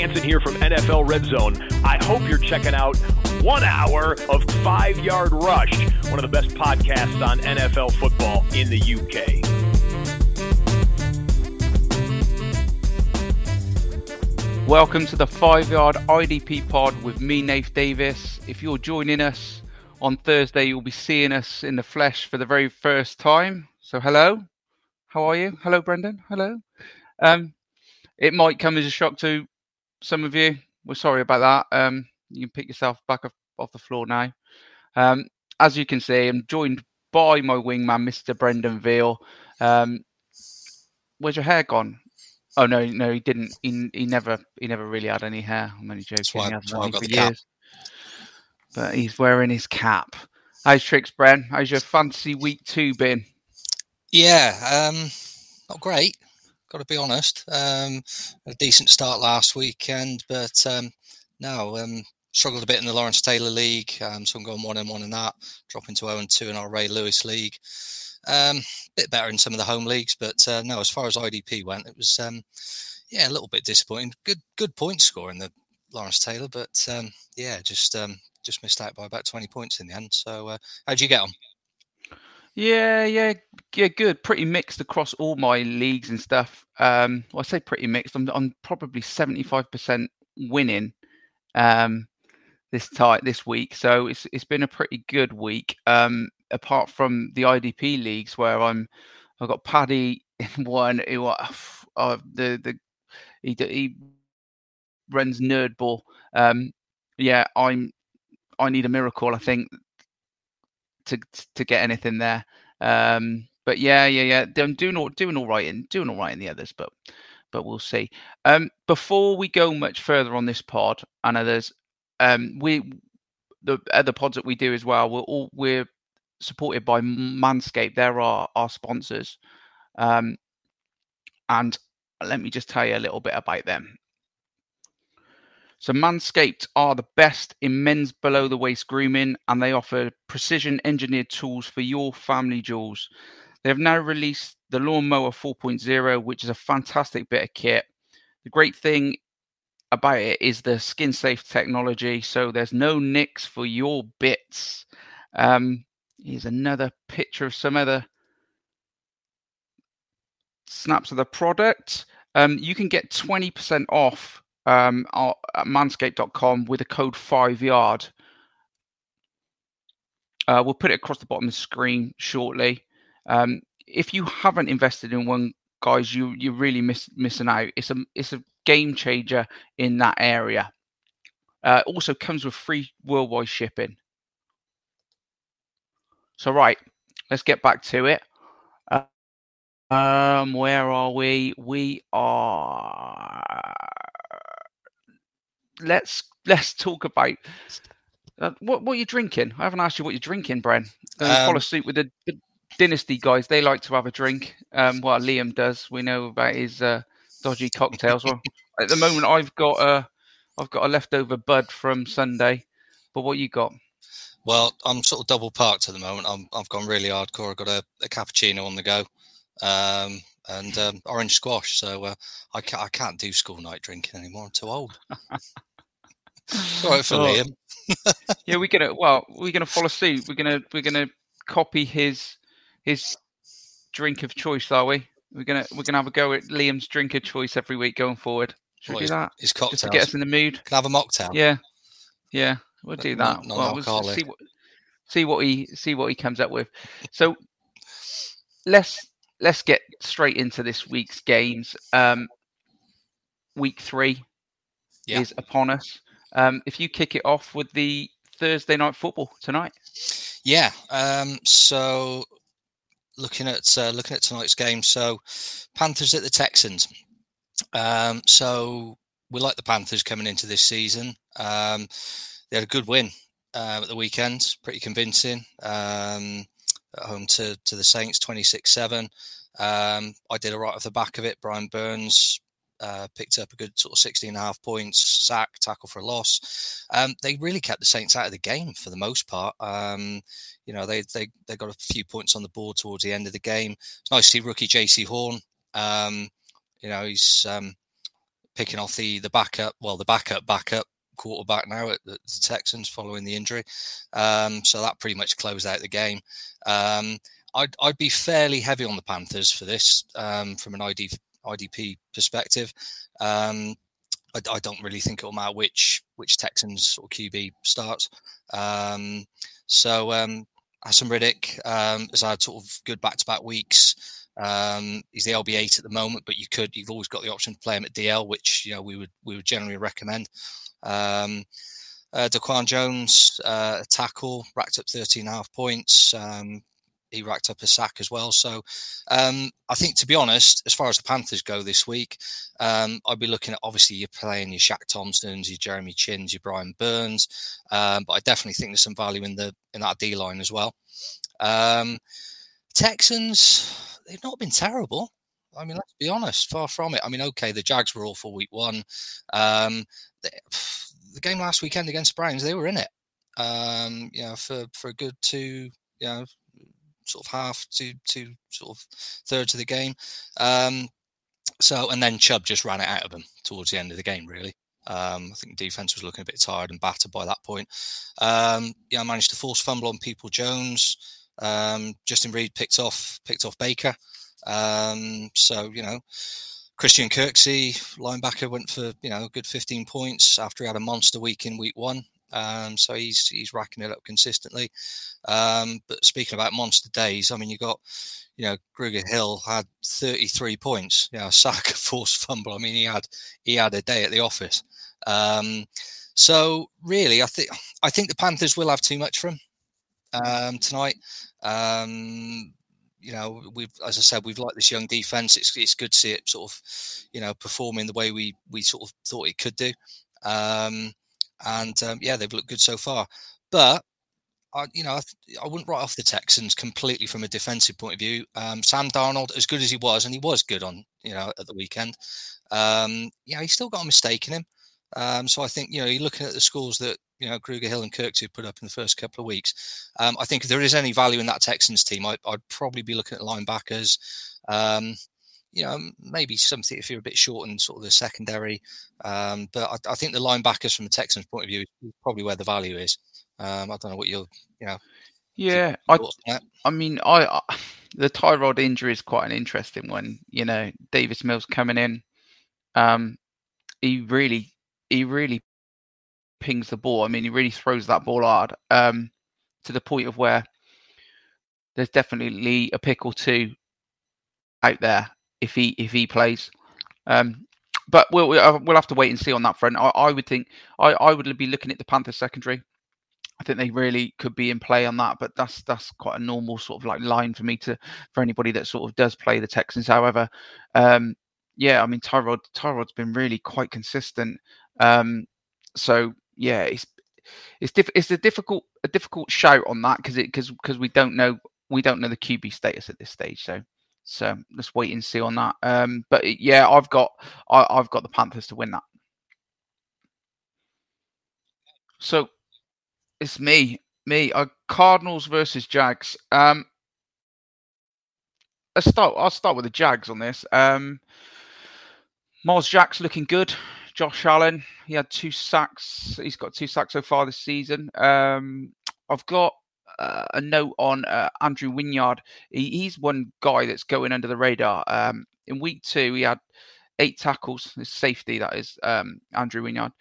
Hansen here from NFL Red Zone. I hope you're checking out 1 hour of 5 Yard Rush, one of the best podcasts on NFL football in the UK. Welcome to the 5 Yard IDP pod with me, Nath Davis. If you're joining us on Thursday, you'll be seeing us in the flesh for the very first time. So hello, how are you? Hello, Brendan. Hello. It might come as a shock to some of you. We're sorry about that. You can pick yourself back off the floor now. As you can see, I'm joined by my wingman, Mr. Brendan Veal. Where's your hair gone? Oh no, he didn't. He never really had any hair. I'm only joking. He hasn't had any for years. But he's wearing his cap. How's tricks, Bren? How's your fantasy week 2 been? Yeah, not great. Got to be honest. A decent start last weekend, but struggled a bit in the Lawrence Taylor League. So I'm going 1-1 in that, dropping to 0-2 in our Ray Lewis League. Bit better in some of the home leagues, but no, as far as IDP went, it was a little bit disappointing. Good point score in the Lawrence Taylor, but just missed out by about 20 points in the end. So how'd you get on? Yeah, good. Pretty mixed across all my leagues and stuff. I say pretty mixed. I'm probably 75% winning this week, so it's been a pretty good week. Apart from the IDP leagues where I've got Paddy in one. He runs Nerdball. I need a miracle, I think, to get anything there. But yeah. I'm doing all right in the others, but we'll see. Before we go much further on this pod, and others, the other pods that we do as well, we're supported by Manscaped. They're our sponsors, and let me just tell you a little bit about them. So Manscaped are the best in men's below-the-waist grooming, and they offer precision-engineered tools for your family jewels. They have now released the Lawnmower 4.0, which is a fantastic bit of kit. The great thing about it is the skin-safe technology, so there's no nicks for your bits. Here's another picture of some other snaps of the product. You can get 20% off at manscaped.com with the code 5yard. We'll put it across the bottom of the screen shortly. If you haven't invested in one, guys, you're really missing out. It's a game changer in that area. Also comes with free worldwide shipping. So right, let's get back to it. Where are we? We are. Let's talk about what you're drinking. I haven't asked you what you're drinking, Bren. Follow suit with the Dynasty guys. They like to have a drink. Liam does. We know about his dodgy cocktails. Well, at the moment, I've got a leftover Bud from Sunday. But what you got? Well, I'm sort of double parked at the moment. I've gone really hardcore. I've got a cappuccino on the go, and orange squash. So I can't do school night drinking anymore. I'm too old. All right for Liam. Yeah, we're gonna follow suit. We're gonna copy his drink of choice, are we? We're gonna have a go at Liam's drink of choice every week going forward. Should we do that? His cocktails. Just to get us in the mood. Can I have a mocktail? Yeah, we'll do that. We'll see what he comes up with. So let's get straight into this week's games. Week 3 is upon us. If you kick it off with the Thursday night football tonight. Yeah. So looking at tonight's game. So Panthers at the Texans. So we like the Panthers coming into this season. They had a good win at the weekend, pretty convincing. At home to the Saints, 26-7. I did a right off the back of it. Brian Burns picked up a good sort of 16.5 points, sack, tackle for a loss. They really kept the Saints out of the game for the most part. They got a few points on the board towards the end of the game. It's nice to see rookie JC Horn. He's picking off the backup quarterback now at the Texans following the injury. So that pretty much closed out the game. I'd be fairly heavy on the Panthers for this from an IDP perspective. I don't really think it'll matter which Texans or QB starts. Hassan Reddick has had sort of good back-to-back weeks. He's the LB8 at the moment, but you've always got the option to play him at DL, which we would generally recommend. Daquan Jones, a tackle, racked up 13.5 points. He racked up a sack as well. So I think, to be honest, as far as the Panthers go this week, I'd be looking at, obviously, you're playing your Shaq Thompsons, your Jeremy Chins, your Brian Burns. But I definitely think there's some value in that D-line as well. Texans, they've not been terrible. I mean, let's be honest, far from it. I mean, okay, the Jags were awful week one. The game last weekend against the Browns, they were in it. For a good sort of half to sort of thirds of the game. And then Chubb just ran it out of them towards the end of the game, really. I think the defense was looking a bit tired and battered by that point. I managed to force fumble on People Jones. Justin Reed picked off Baker. Christian Kirksey, linebacker, went for a good 15 points after he had a monster week in week one. So he's racking it up consistently. But speaking about monster days, I mean, you got, Grugier Hill had 33 points, a sack, a forced fumble. I mean, he had a day at the office. So really, I think the Panthers will have too much for him tonight. As I said, we've liked this young defense. It's good to see it sort of, performing the way we sort of thought it could do. They've looked good so far. But I wouldn't write off the Texans completely from a defensive point of view. Sam Darnold, as good as he was, and he was good on at the weekend. He's still got a mistake in him. So I think you're looking at the scores that Grugier Hill and Kirksey put up in the first couple of weeks. I think if there is any value in that Texans team, I'd probably be looking at linebackers. Maybe something if you're a bit short in sort of the secondary. But I think the linebackers from the Texans' point of view is probably where the value is. I don't know what you're, Yeah, I mean, the Tyrod injury is quite an interesting one. Davis Mills coming in, he really pings the ball. I mean, he really throws that ball hard, to the point of where there's definitely a pick or two out there if he plays. But we'll have to wait and see on that front. I would think I would be looking at the Panthers secondary. I think they really could be in play on that, but that's quite a normal sort of like line for me for anybody that sort of does play the Texans. However, I mean, Tyrod's been really quite consistent. So yeah, it's a difficult shout on that because we don't know the QB status at this stage. So let's wait and see on that. But yeah, I've got the Panthers to win that. So it's me. Cardinals versus Jags. I'll start with the Jags on this. Miles Jack's looking good. Josh Allen, he had 2 sacks. He's got 2 sacks so far this season. I've got a note on Andrew Wynyard. He's one guy that's going under the radar. In week 2, he had 8 tackles. His safety, that is, Andrew Wynyard.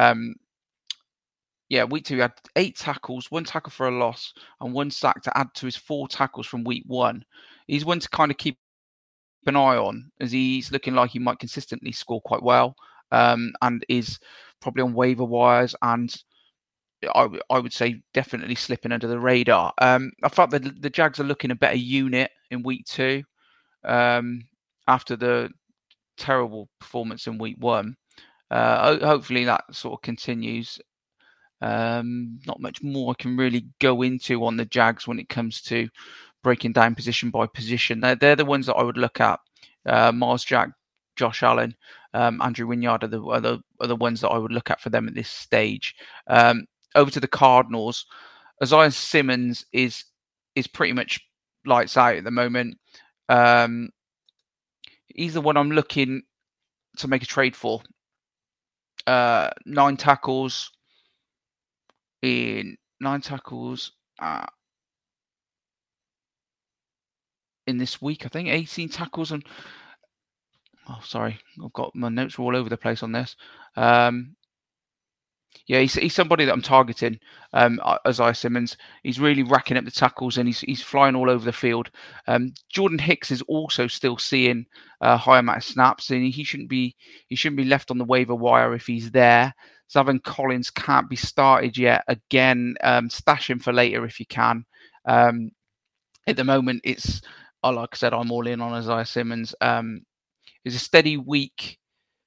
Week 2, he had 8 tackles, 1 tackle for a loss, and 1 sack to add to his 4 tackles from week 1. He's one to kind of keep an eye on, as he's looking like he might consistently score quite well, and is probably on waiver wires, and I would say definitely slipping under the radar. I thought that the Jags are looking a better unit in week 2 after the terrible performance in week 1. Hopefully that sort of continues. Not much more I can really go into on the Jags when it comes to breaking down position by position. They're the ones that I would look at. Miles Jack, Josh Allen, Andrew Wynyard are the ones that I would look at for them at this stage. Over to the Cardinals, Isaiah Simmons is pretty much lights out at the moment. He's the one I'm looking to make a trade for. 9 tackles in this week, I think 18 tackles and sorry, I've got my notes all over the place on this. Yeah, he's somebody that I'm targeting. Isaiah Simmons, he's really racking up the tackles and he's flying all over the field. Jordan Hicks is also still seeing a high amount of snaps, and he shouldn't be left on the waiver wire if he's there. Zaven Collins can't be started yet. Again, stash him for later if you can. At the moment, it's like I said, I'm all in on Isaiah Simmons. It's a steady week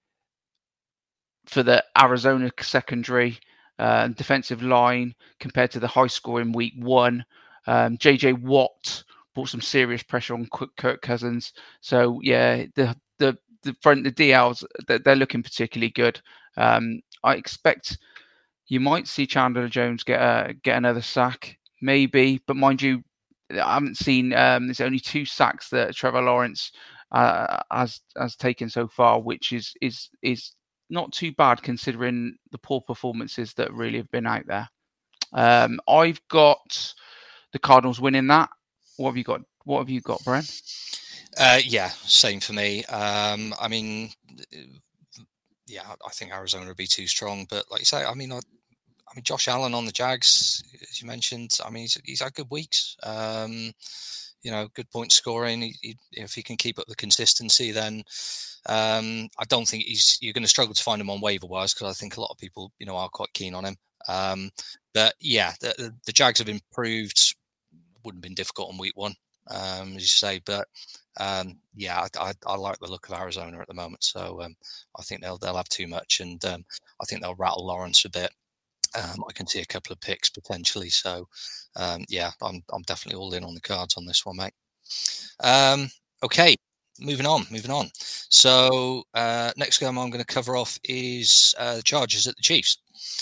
for the Arizona secondary and defensive line compared to the high-scoring week 1. J.J. Watt brought some serious pressure on Kirk Cousins. So yeah, the front, the DLs, they're looking particularly good. I expect you might see Chandler Jones get another sack, maybe, but mind you, I haven't seen. There's only 2 sacks that Trevor Lawrence has taken so far, which is not too bad considering the poor performances that really have been out there. I've got the Cardinals winning that. What have you got? What have you got, Brian? Yeah, same for me. I mean, yeah, I think Arizona would be too strong, but like you say, I mean, Josh Allen on the Jags, as you mentioned. I mean, he's had good weeks. Good point scoring. If he can keep up the consistency, then I don't think you're going to struggle to find him on waiver wires, because I think a lot of people, are quite keen on him. But yeah, the Jags have improved. Wouldn't have been difficult on week 1, as you say. But yeah, I like the look of Arizona at the moment. So I think they'll have too much, and I think they'll rattle Lawrence a bit. I can see a couple of picks potentially. So yeah, I'm definitely all in on the Cards on this one, mate. Okay, moving on. So next game I'm going to cover off is the Chargers at the Chiefs.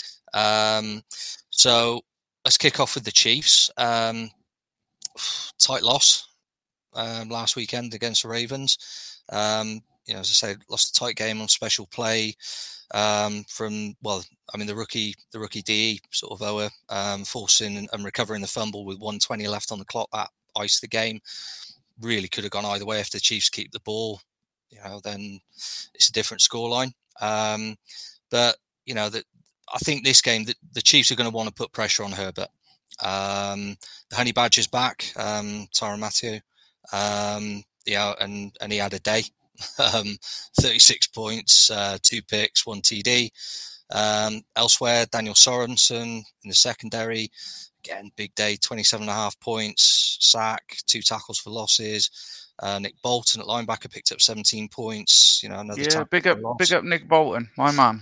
So let's kick off with the Chiefs. Tight loss last weekend against the Ravens. As I say, lost a tight game on special play from the rookie DE sort of Ower forcing and recovering the fumble with 1:20 left on the clock. That iced the game. Really could have gone either way. If the Chiefs keep the ball, then it's a different scoreline. But I think this game the Chiefs are going to want to put pressure on Herbert. The Honey Badger's back, Tyrann Mathieu. And he had a day. 36 points, 2 picks, 1 TD. Elsewhere, Daniel Sorensen in the secondary. Again, big day, 27.5 points, sack, 2 tackles for losses. Nick Bolton at linebacker picked up 17 points. Another big up Nick Bolton, my man.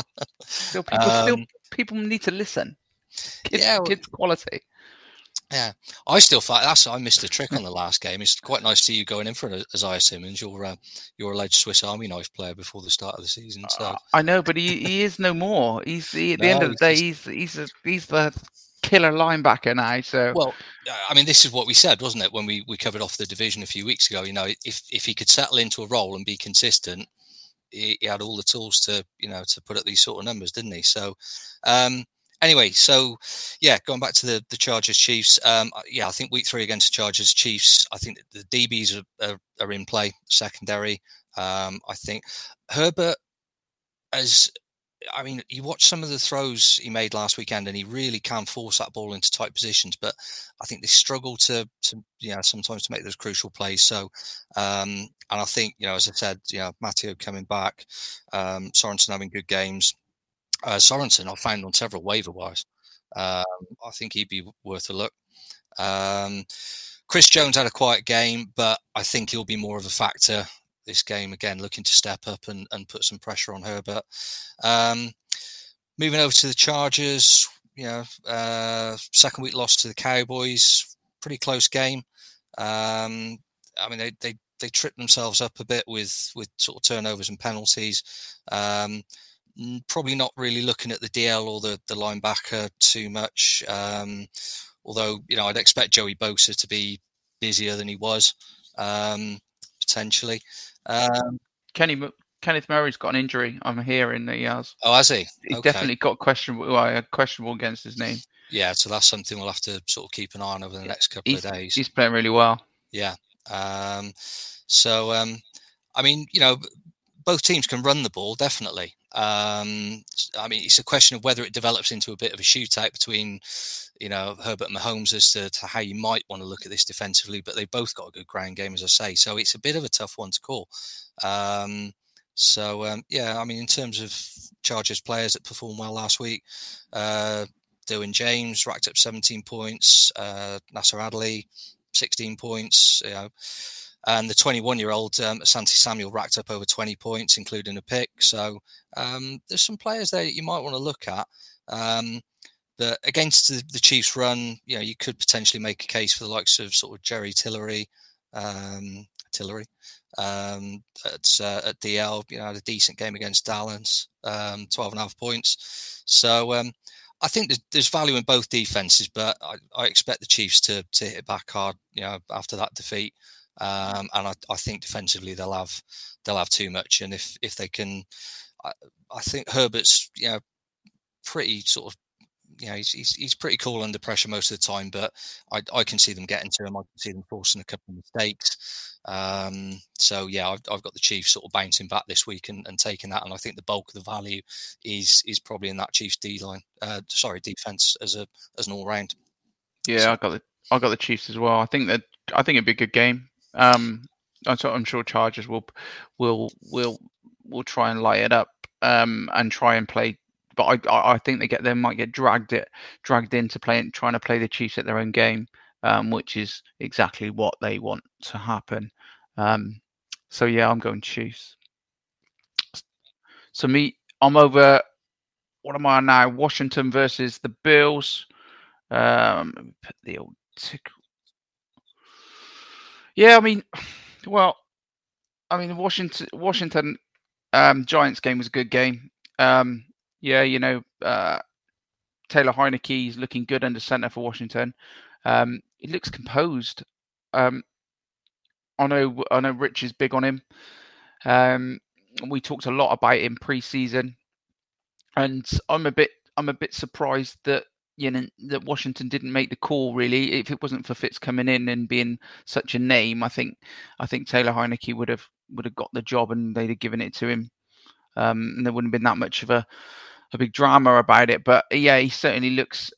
People need to listen. Kids quality. Yeah, I still find I missed a trick on the last game. It's quite nice to see you going in for Isaiah Simmons. You're alleged Swiss Army knife player before the start of the season. So I know, but he is no more. At the end of the day, he's the killer linebacker now. So well, I mean, this is what we said, wasn't it, when we covered off the division a few weeks ago? If he could settle into a role and be consistent, he had all the tools to put up these sort of numbers, didn't he? So. Anyway, so yeah, going back to the Chargers Chiefs. I think week 3 against the Chargers Chiefs, I think the DBs are in play, secondary. I think Herbert, you watch some of the throws he made last weekend, and he really can force that ball into tight positions. But I think they struggle to sometimes to make those crucial plays. So, and I think as I said, Mathieu coming back, Sorensen having good games. Sorensen, I've found on several waiver wires. I think he'd be worth a look. Chris Jones had a quiet game, but I think he'll be more of a factor this game, again, looking to step up and put some pressure on Herbert. Moving over to the Chargers, second week loss to the Cowboys, pretty close game. They tripped themselves up a bit with sort of turnovers and penalties. Probably not really looking at the DL or the linebacker too much. Although, I'd expect Joey Bosa to be busier than he was, potentially. Kenny Kenneth Murray's got an injury. I'm hearing that he has. Oh, has he? He's Okay. definitely got questionable against his name. Yeah, so that's something we'll have to sort of keep an eye on over the next couple of days. He's playing really well. Yeah. I mean, both teams can run the ball, definitely. I mean, it's a question of whether it develops into a bit of a shootout between, Herbert and Mahomes as to how you might want to look at this defensively, but they've both got a good ground game, as I say. So it's a bit of a tough one to call. I mean, in terms of Chargers players that performed well last week, Derwin James racked up 17 points, Nasser Adderley, 16 points, and the 21-year-old Asante Samuel racked up over 20 points, including a pick. So there's some players there that you might want to look at. But against the Chiefs' run, you could potentially make a case for the likes of sort of Jerry Tillery at DL. Had a decent game against Dallas, 12.5 points. So I think there's value in both defenses, but I expect the Chiefs to hit back hard, after that defeat. And I think defensively they'll have too much, and if they can, I think Herbert's pretty sort of he's pretty cool under pressure most of the time, but I can see them getting to him. I can see them forcing a couple of mistakes. So yeah, I've got the Chiefs sort of bouncing back this week and taking that, and I think the bulk of the value is probably in that Chiefs defense as an all round. Yeah, I got the Chiefs as well. I think it'd be a good game. I'm sure Chargers will try and light it up and try and play, but I think they might get dragged into trying to play the Chiefs at their own game, which is exactly what they want to happen. So yeah, I'm going Chiefs. So I'm over. What am I now? Washington versus the Bills. Put the old tick. Yeah, the Washington Giants game was a good game. Taylor Heineke is looking good under center for Washington. He looks composed. I know Rich is big on him. We talked a lot about him pre-season, and I'm a bit surprised that that Washington didn't make the call. Really, if it wasn't for Fitz coming in and being such a name, I think Taylor Heineke would have got the job, and they'd have given it to him. And there wouldn't have been that much of a big drama about it. But yeah, he certainly looks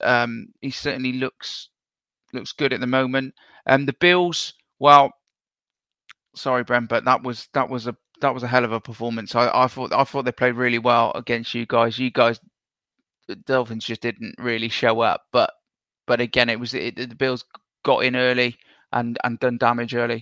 good at the moment. The Bills, well, sorry, Brent, but that was a hell of a performance. I thought they played really well against you guys. The Dolphins just didn't really show up, but again, the Bills got in early and done damage early.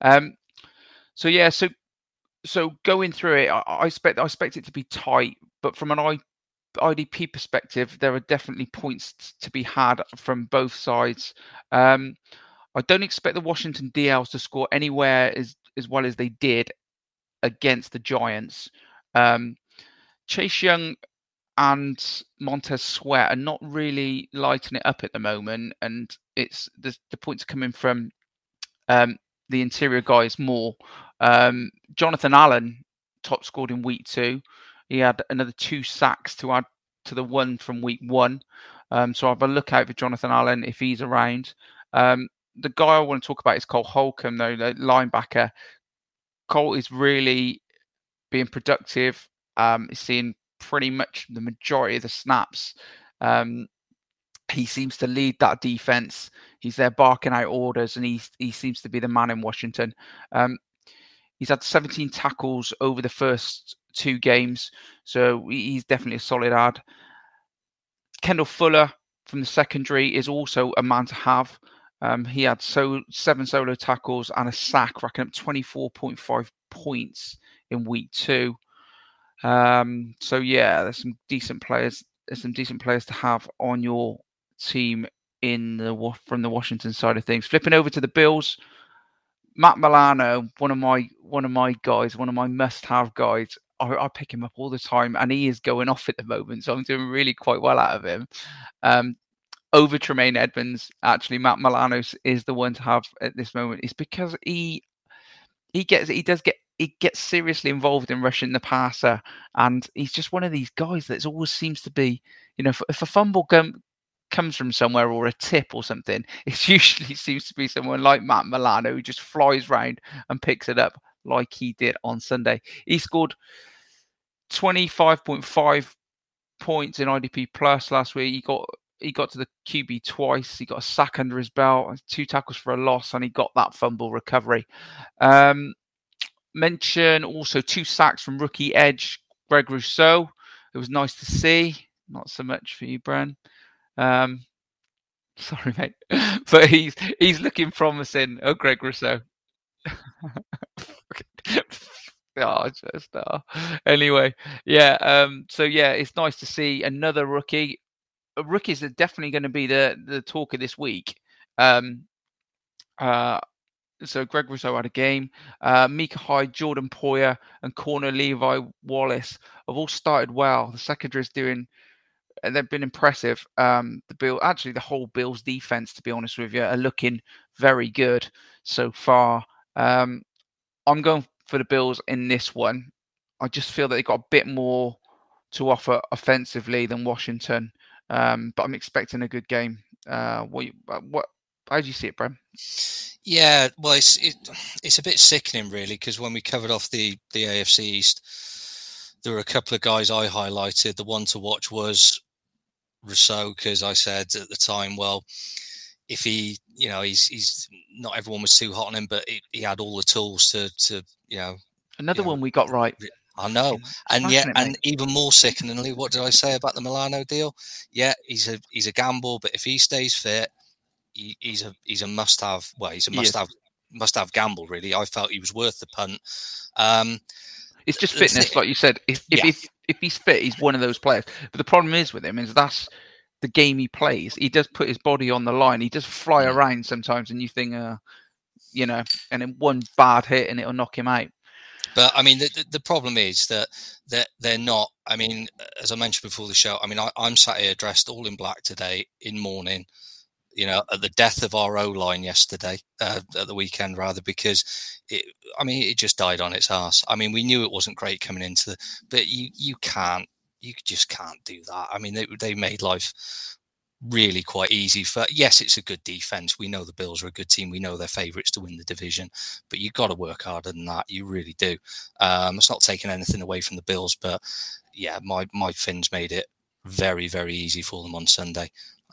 So going through it, I expect it to be tight, but from an IDP perspective, there are definitely points to be had from both sides. I don't expect the Washington DLs to score anywhere as well as they did against the Giants. Chase Young and Montez Sweat are not really lighting it up at the moment, and it's the points coming from the interior guys more. Jonathan Allen top scored in week 2. He had another 2 sacks to add to the one from week 1. So I'll have a look out for Jonathan Allen if he's around. The guy I want to talk about is Cole Holcomb, though, the linebacker. Cole is really being productive. He's seeing pretty much the majority of the snaps. He seems to lead that defense. He's there barking out orders, and he seems to be the man in Washington. He's had 17 tackles over the first 2 games, so he's definitely a solid add. Kendall Fuller from the secondary is also a man to have. He had 7 solo tackles and a sack, racking up 24.5 points in week 2. So yeah, there's some decent players. There's some decent players to have on your team from the Washington side of things. Flipping over to the Bills, Matt Milano, one of my guys, one of my must-have guys. I pick him up all the time, and he is going off at the moment, so I'm doing really quite well out of him. Over Tremaine Edmonds, actually, Matt Milano is the one to have at this moment. It's because he does get he gets seriously involved in rushing the passer, and he's just one of these guys that always seems to be, if a fumble comes from somewhere or a tip or something, it usually seems to be someone like Matt Milano who just flies round and picks it up like he did on Sunday. He scored 25.5 points in IDP Plus last week. He got to the QB twice. He got a sack under his belt, 2 tackles for a loss, and he got that fumble recovery. Mention also 2 sacks from rookie edge Greg Rousseau. It was nice to see. Not so much for you, Bren. Sorry, mate, but he's looking promising. Oh, Greg Rousseau. Anyway, yeah. So yeah, it's nice to see another rookie. Rookies are definitely going to be the talk of this week. So Greg Rousseau had a game. Micah Hyde, Jordan Poyer, and corner Levi Wallace have all started well. The secondary's doing. They've been impressive. The whole Bills defense, to be honest with you, are looking very good so far. I'm going for the Bills in this one. I just feel that they've got a bit more to offer offensively than Washington, but I'm expecting a good game. How do you see it, Bram? Yeah, well, it's a bit sickening, really, because when we covered off the AFC East, there were a couple of guys I highlighted. The one to watch was Rousseau, because I said at the time, well, if he, he's not everyone was too hot on him, but he had all the tools to Another one we got right. I know, and even more sickeningly, what did I say about the Milano deal? Yeah, he's a gamble, but if he stays fit, he's a must-have. Well, he's a must-have gamble. Really, I felt he was worth the punt. It's just fitness, like you said. If he's fit, he's one of those players. But the problem is with him is that's the game he plays. He does put his body on the line. He does fly around sometimes, and you think, and then one bad hit and it'll knock him out. But I mean, the problem is that they're not. I mean, as I mentioned before the show, I mean, I'm sat here dressed all in black today in mourning. At the death of our O-line yesterday, at the weekend rather, because it just died on its arse. I mean, we knew it wasn't great coming into but you just can't do that. I mean, they made life really quite easy yes, it's a good defense. We know the Bills are a good team. We know they're favourites to win the division, but you've got to work harder than that. You really do. It's not taking anything away from the Bills, but yeah, my Finns made it very, very easy for them on Sunday.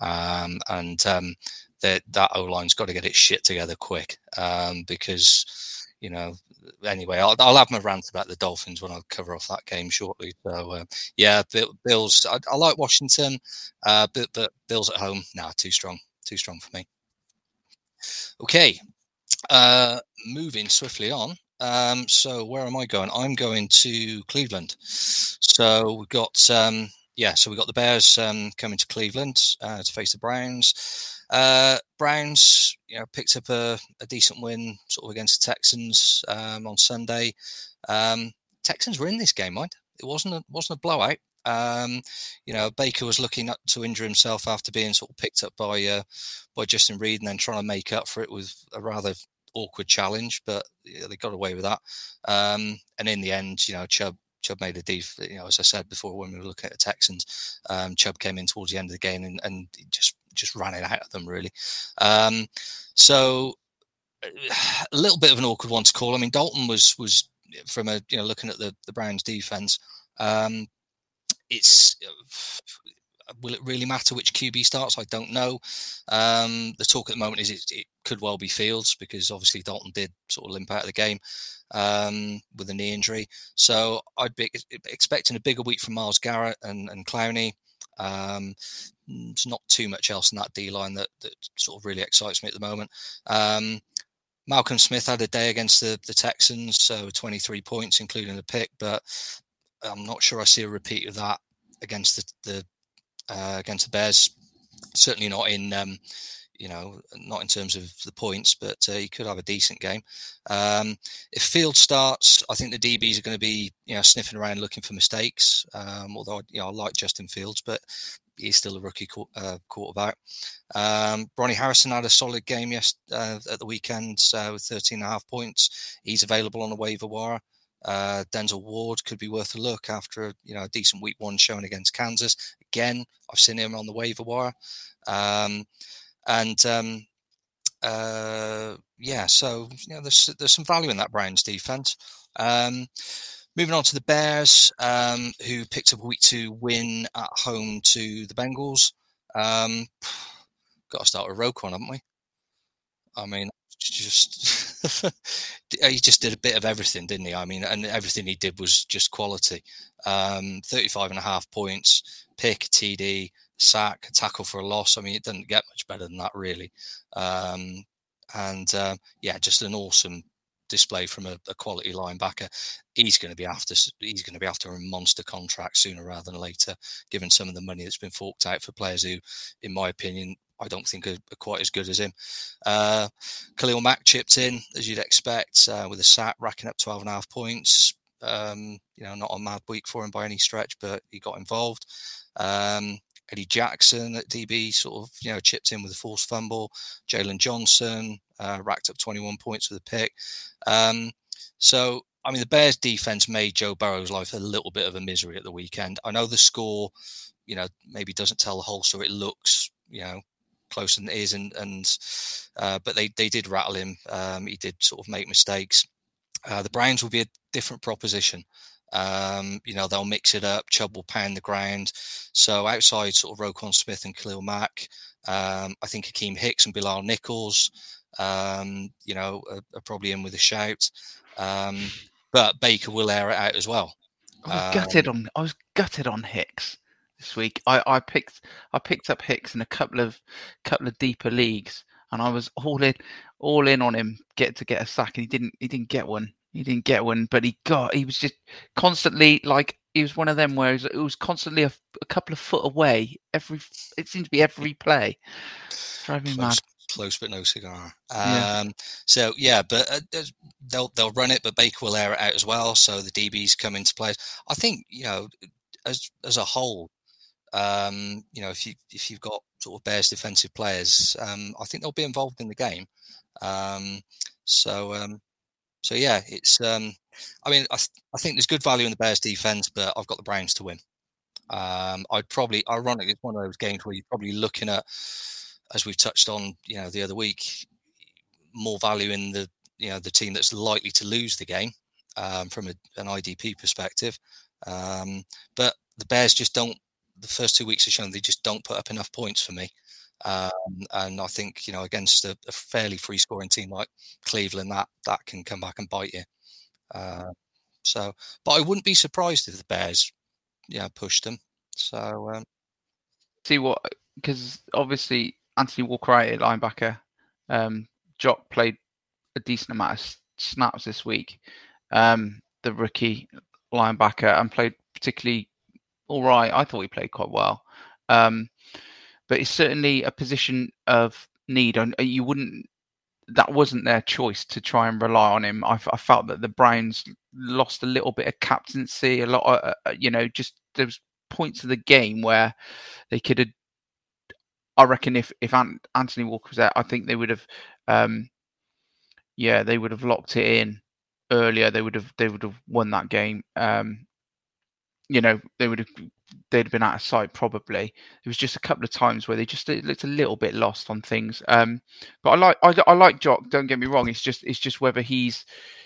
That O-line's got to get its shit together quick, because anyway, I'll have my rant about the Dolphins when I cover off that game shortly. So Bills. I like Washington, but Bills at home, too strong for me. Okay, moving swiftly on. So where am I going? I'm going to Cleveland. So we've got so we got the Bears coming to Cleveland to face the Browns. Browns, picked up a decent win sort of against the Texans on Sunday. Texans were in this game, mind. It wasn't a blowout. Baker was looking to injure himself after being sort of picked up by Justin Reed and then trying to make up for it with a awkward challenge, but they got away with that. And in the end, Chubb made a as I said before when we were looking at the Texans, Chubb came in towards the end of the game and just ran it out of them, really. So a little bit of an awkward one to call. I mean, Dalton was from looking at the Browns defense. Will it really matter which QB starts? I don't know. The talk at the moment is it could well be Fields, because obviously Dalton did sort of limp out of the game with a knee injury. So I'd be expecting a bigger week from Myles Garrett and Clowney. There's not too much else in that D-line that sort of really excites me at the moment. Malcolm Smith had a day against the Texans, so 23 points, including a pick, but I'm not sure I see a repeat of that against the Bears. Certainly not in not in terms of the points, but he could have a decent game. If Field starts, I think the DBs are going to be sniffing around looking for mistakes. Although I like Justin Fields, but he's still a rookie quarterback. Ronnie Harrison had a solid game at the weekend with 13.5 points. He's available on the waiver wire. Denzel Ward could be worth a look after a decent week 1 showing against Kansas. Again, I've seen him on the waiver wire. So there's some value in that Browns defense. Moving on to the Bears, who picked up a week 2 win at home to the Bengals. Got to start with Roquan, haven't we? I mean, just he just did a bit of everything, didn't he? I mean, and everything he did was just quality. 35.5 points, pick, TD, sack, tackle for a loss. I mean, it doesn't get much better than that, really. Just an awesome display from a quality linebacker. He's going to be after a monster contract sooner rather than later, given some of the money that's been forked out for players who, in my opinion, I don't think are quite as good as him. Khalil Mack chipped in, as you'd expect, with a sack, racking up 12.5 points. Not a mad week for him by any stretch, but he got involved. Eddie Jackson at DB sort of, chipped in with a forced fumble. Jalen Johnson racked up 21 points with a pick. The Bears defense made Joe Burrow's life a little bit of a misery at the weekend. I know the score, maybe doesn't tell the whole story. It looks, closer than it is, but they did rattle him. He did sort of make mistakes. The Browns will be a different proposition. They'll mix it up. Chubb will pound the ground. So outside sort of Roquan Smith and Khalil Mack, I think Hakeem Hicks and Bilal Nichols, are probably in with a shout. But Baker will air it out as well. I was gutted on Hicks this week. I picked up Hicks in a couple of deeper leagues, and I was all in on him to get a sack, and he didn't get one. He didn't get one, but he was just constantly he was one of them where it was constantly a couple of foot away. It seemed to be every play. Driving me mad. Close but no cigar. Yeah. But they'll run it, but Baker will air it out as well. So the DBs come into play. I think as a whole, if you've got sort of Bears defensive players, I think they'll be involved in the game. It's. I think there's good value in the Bears defense, but I've got the Browns to win. Ironically, it's one of those games where you're probably looking at, as we've touched on, the other week, more value in the team that's likely to lose the game from an IDP perspective. But the Bears just don't. The first 2 weeks have shown they just don't put up enough points for me. And I think, against a fairly free scoring team like Cleveland, that can come back and bite you. But I wouldn't be surprised if the Bears, pushed them. So because obviously Anthony Walker at linebacker, Jock played a decent amount of snaps this week. The rookie linebacker, and played particularly all right. I thought he played quite well. But it's certainly a position of need. And that wasn't their choice to try and rely on him. I felt that the Browns lost a little bit of captaincy, a lot of, just there was points of the game where they could have, I reckon if Anthony Walker was there, I think they would have, they would have locked it in earlier. They would have won that game. They'd have been out of sight probably. It was just a couple of times where they looked a little bit lost on things. But I like Jock. Don't get me wrong. It's just whether he's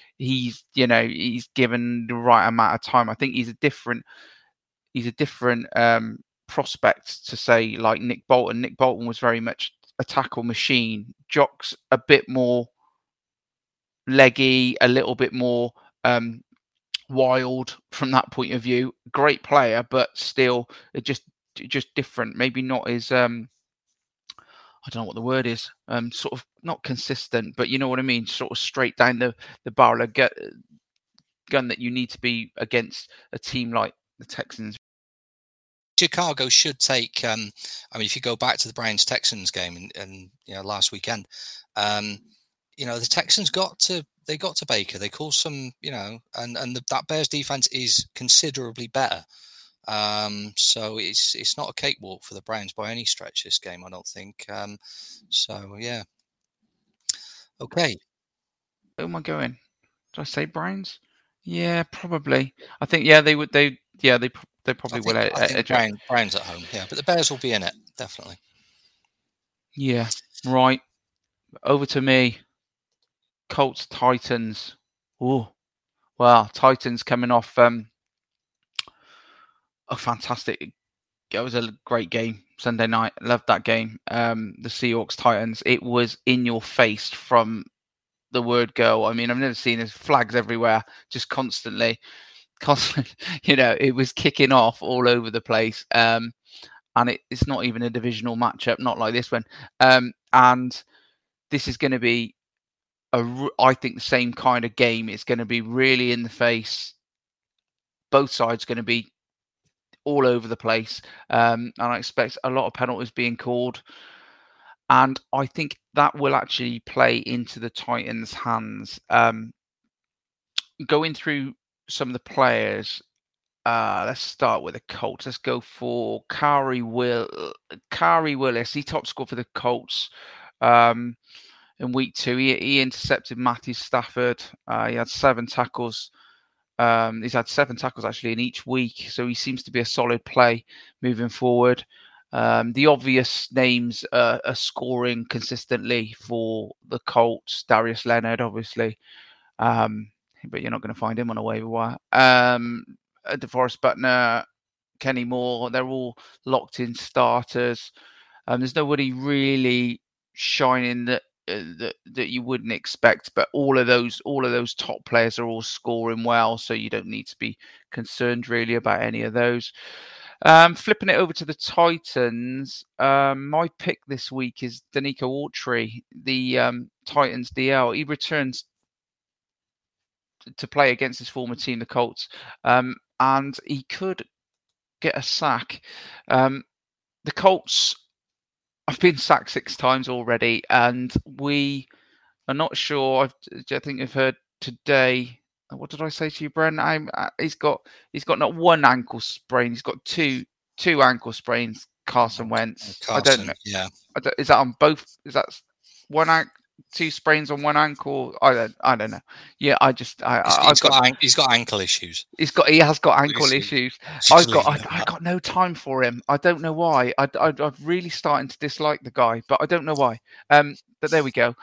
given the right amount of time. I think he's a different prospect to say like Nick Bolton. Nick Bolton was very much a tackle machine. Jock's a bit more leggy, a little bit more wild from that point of view. Great player, but still just different. Maybe not as I don't know what the word is. Sort of not consistent, but you know what I mean. Sort of straight down the barrel of gun that you need to be against a team like the Texans. Chicago should take. If you go back to the Browns Texans game and last weekend, the Texans got to Baker. They caused some, that Bears defense is considerably better. So it's not a cakewalk for the Browns by any stretch this game, I don't think. So yeah. Okay. Who am I going? Did I say Browns? Yeah, probably. I think they would. They probably will. I think Browns at home. Yeah, but the Bears will be in it definitely. Yeah. Right. Over to me. Colts Titans. Oh, well, Titans coming off a fantastic. It was a great game Sunday night. Loved that game. The Seahawks Titans. It was in your face from the word go. I mean, I've never seen this, flags everywhere, just constantly. It was kicking off all over the place. And it's not even a divisional matchup, not like this one. And this is going to be I think the same kind of game. It's going to be really in the face. Both sides going to be all over the place. And I expect a lot of penalties being called. And I think that will actually play into the Titans' hands. Going through some of the players, let's start with the Colts. Let's go for Khari Willis. He top scored for the Colts in week 2. He intercepted Matthew Stafford. He had 7 tackles. He's had 7 tackles actually in each week, so he seems to be a solid play moving forward. The obvious names are scoring consistently for the Colts. Darius Leonard, obviously, but you're not going to find him on a waiver wire. DeForest Buckner, Kenny Moore, they're all locked in starters. There's nobody really shining that you wouldn't expect, but all of those top players are all scoring well, so you don't need to be concerned really about any of those. Flipping it over to the Titans, my pick this week is Danico Autry, the Titans DL. He returns to play against his former team, the Colts, and he could get a sack. The Colts have been sacked 6 times already, and we are not sure. I think I've heard today. What did I say to you, Bren? He's got not one ankle sprain. He's got two ankle sprains. Carson Wentz. I don't know. Yeah. Is that on both? Is that one 2 sprains on one ankle? I don't know. Yeah, he's got ankle issues. He has got ankle issues. I got no time for him. I don't know why. I'm really starting to dislike the guy, but I don't know why. But there we go.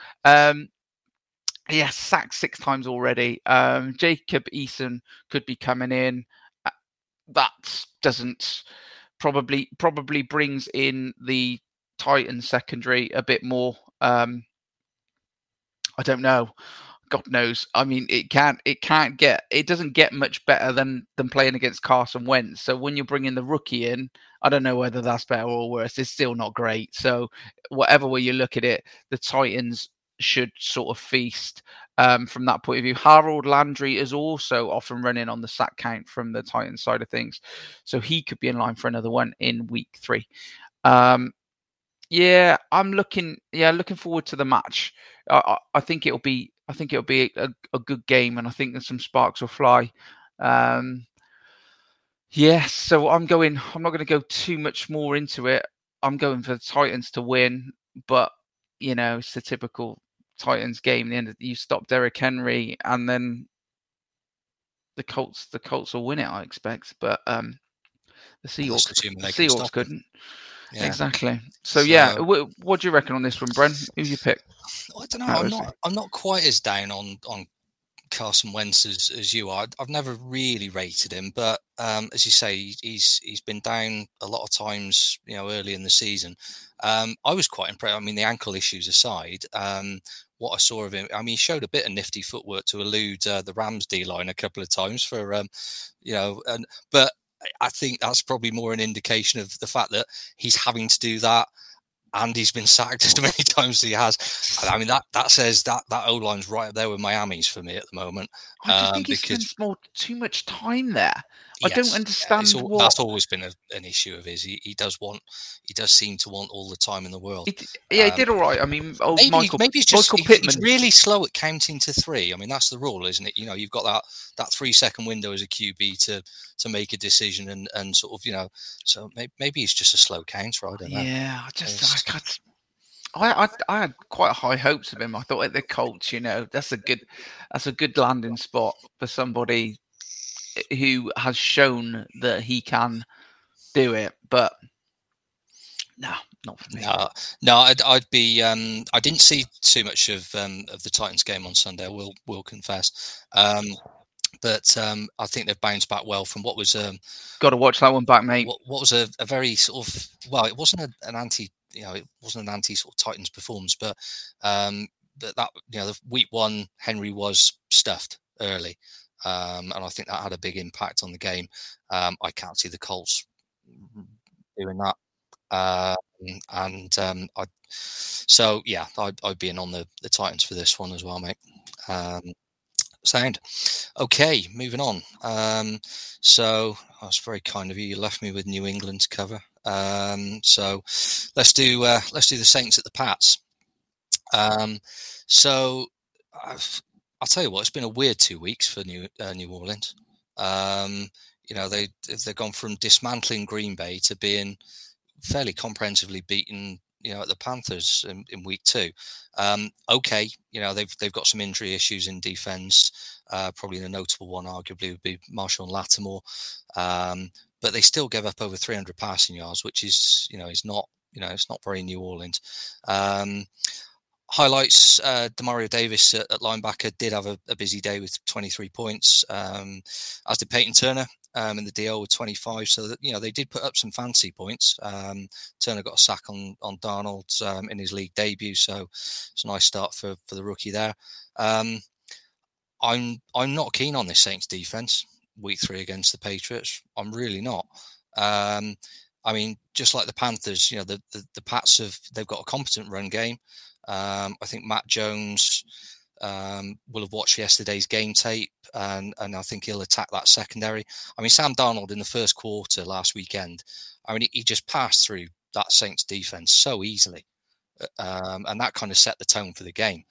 He has sacked 6 times already. Jacob Eason could be coming in. That doesn't probably brings in the Titans secondary a bit more. I don't know. God knows. I mean, it doesn't get much better than playing against Carson Wentz. So when you're bringing the rookie in, I don't know whether that's better or worse. It's still not great. So whatever way you look at it, the Titans should sort of feast from that point of view. Harold Landry is also often running on the sack count from the Titans side of things, so he could be in line for another one in week 3. I'm looking forward to the match. I think it'll be a good game, and I think that some sparks will fly. So I'm not going to go too much more into it. I'm going for the Titans to win, but it's the typical Titans game. The end you stop Derrick Henry, and then the Colts will win it, I expect. But the Seahawks couldn't. Yeah. Exactly. So what do you reckon on this one, Bren? Who's your pick? I don't know. I'm not quite as down on Carson Wentz as you are. I've never really rated him, but as you say, he's been down a lot of times, early in the season. I was quite impressed. I mean, the ankle issues aside, what I saw of him, I mean, he showed a bit of nifty footwork to elude the Rams D-line a couple of times but I think that's probably more an indication of the fact that he's having to do that, and he's been sacked as many times as he has. I mean, that says that O-line's right up there with Miami's for me at the moment. I just think he spends too much time there. I don't understand that's always been an issue of his. He does seem to want all the time in the world. He did all right. I mean, maybe it's just Michael Pittman. he's really slow at counting to 3. I mean, that's the rule, isn't it? You've got that 3-second window as a QB to make a decision and sort of, so maybe he's just a slow counter. I don't know. Yeah, I had quite high hopes of him. I thought at the Colts, that's a good landing spot for somebody who has shown that he can do it, but no, not for me. No, I'd be. I didn't see too much of the Titans game on Sunday. I will confess, but I think they've bounced back well from what was. Got to watch that one back, mate. What was a very sort of it wasn't an anti. It wasn't an anti sort of Titans performance, but that the week 1 Henry was stuffed early. And I think that had a big impact on the game. I can't see the Colts doing that. I'd be in on the Titans for this one as well, mate. Sound. Okay, moving on. So that's very kind of you. You left me with New England to cover. So let's do the Saints at the Pats. I'll tell you what, it's been a weird 2 weeks for New Orleans. They've gone from dismantling Green Bay to being fairly comprehensively beaten, at the Panthers in week 2. They've got some injury issues in defense. Probably the notable one, arguably, would be Marshawn Lattimore. But they still gave up over 300 passing yards, which is not very New Orleans. Highlights, Demario Davis at linebacker did have a busy day with 23 points, as did Peyton Turner in the DL with 25. So that, they did put up some fancy points. Turner got a sack on Darnold in his league debut, so it's a nice start for the rookie there. I'm not keen on this Saints defense week 3 against the Patriots. I'm really not. I mean, just like the Panthers, the Pats they've got a competent run game. I think Matt Jones will have watched yesterday's game tape, and I think he'll attack that secondary. I mean, Sam Darnold in the first quarter last weekend, I mean, he just passed through that Saints defense so easily, and that kind of set the tone for the game.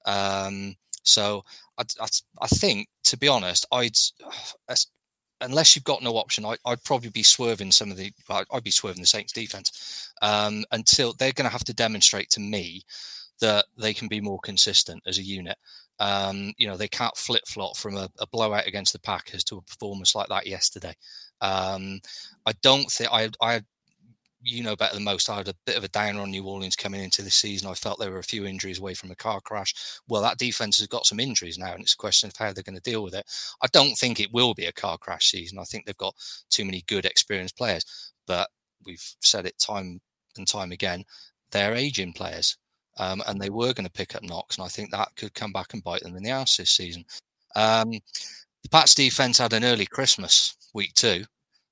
So I think, to be honest, unless you've got no option, I'd probably be swerving I'd be swerving the Saints defense until they're going to have to demonstrate to me that they can be more consistent as a unit. They can't flip-flop from a blowout against the Packers to a performance like that yesterday. I don't think I better than most. I had a bit of a downer on New Orleans coming into this season. I felt there were a few injuries away from a car crash. Well, that defense has got some injuries now, and it's a question of how they're going to deal with it. I don't think it will be a car crash season. I think they've got too many good, experienced players. But we've said it time and time again, they're aging players. And they were going to pick up knocks, and I think that could come back and bite them in the ass this season. The Pats defense had an early Christmas week 2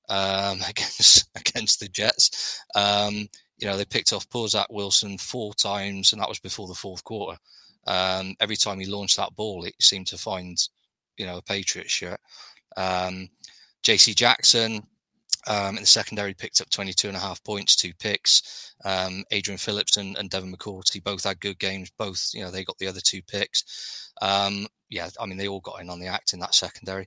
against the Jets. They picked off poor Zach Wilson 4 times, and that was before the fourth quarter. Every time he launched that ball, it seemed to find a Patriots shirt. JC Jackson in the secondary picked up 22.5 points, 2 picks. Adrian Phillips and Devin McCourty both had good games. Both, they got the other 2 picks. They all got in on the act in that secondary.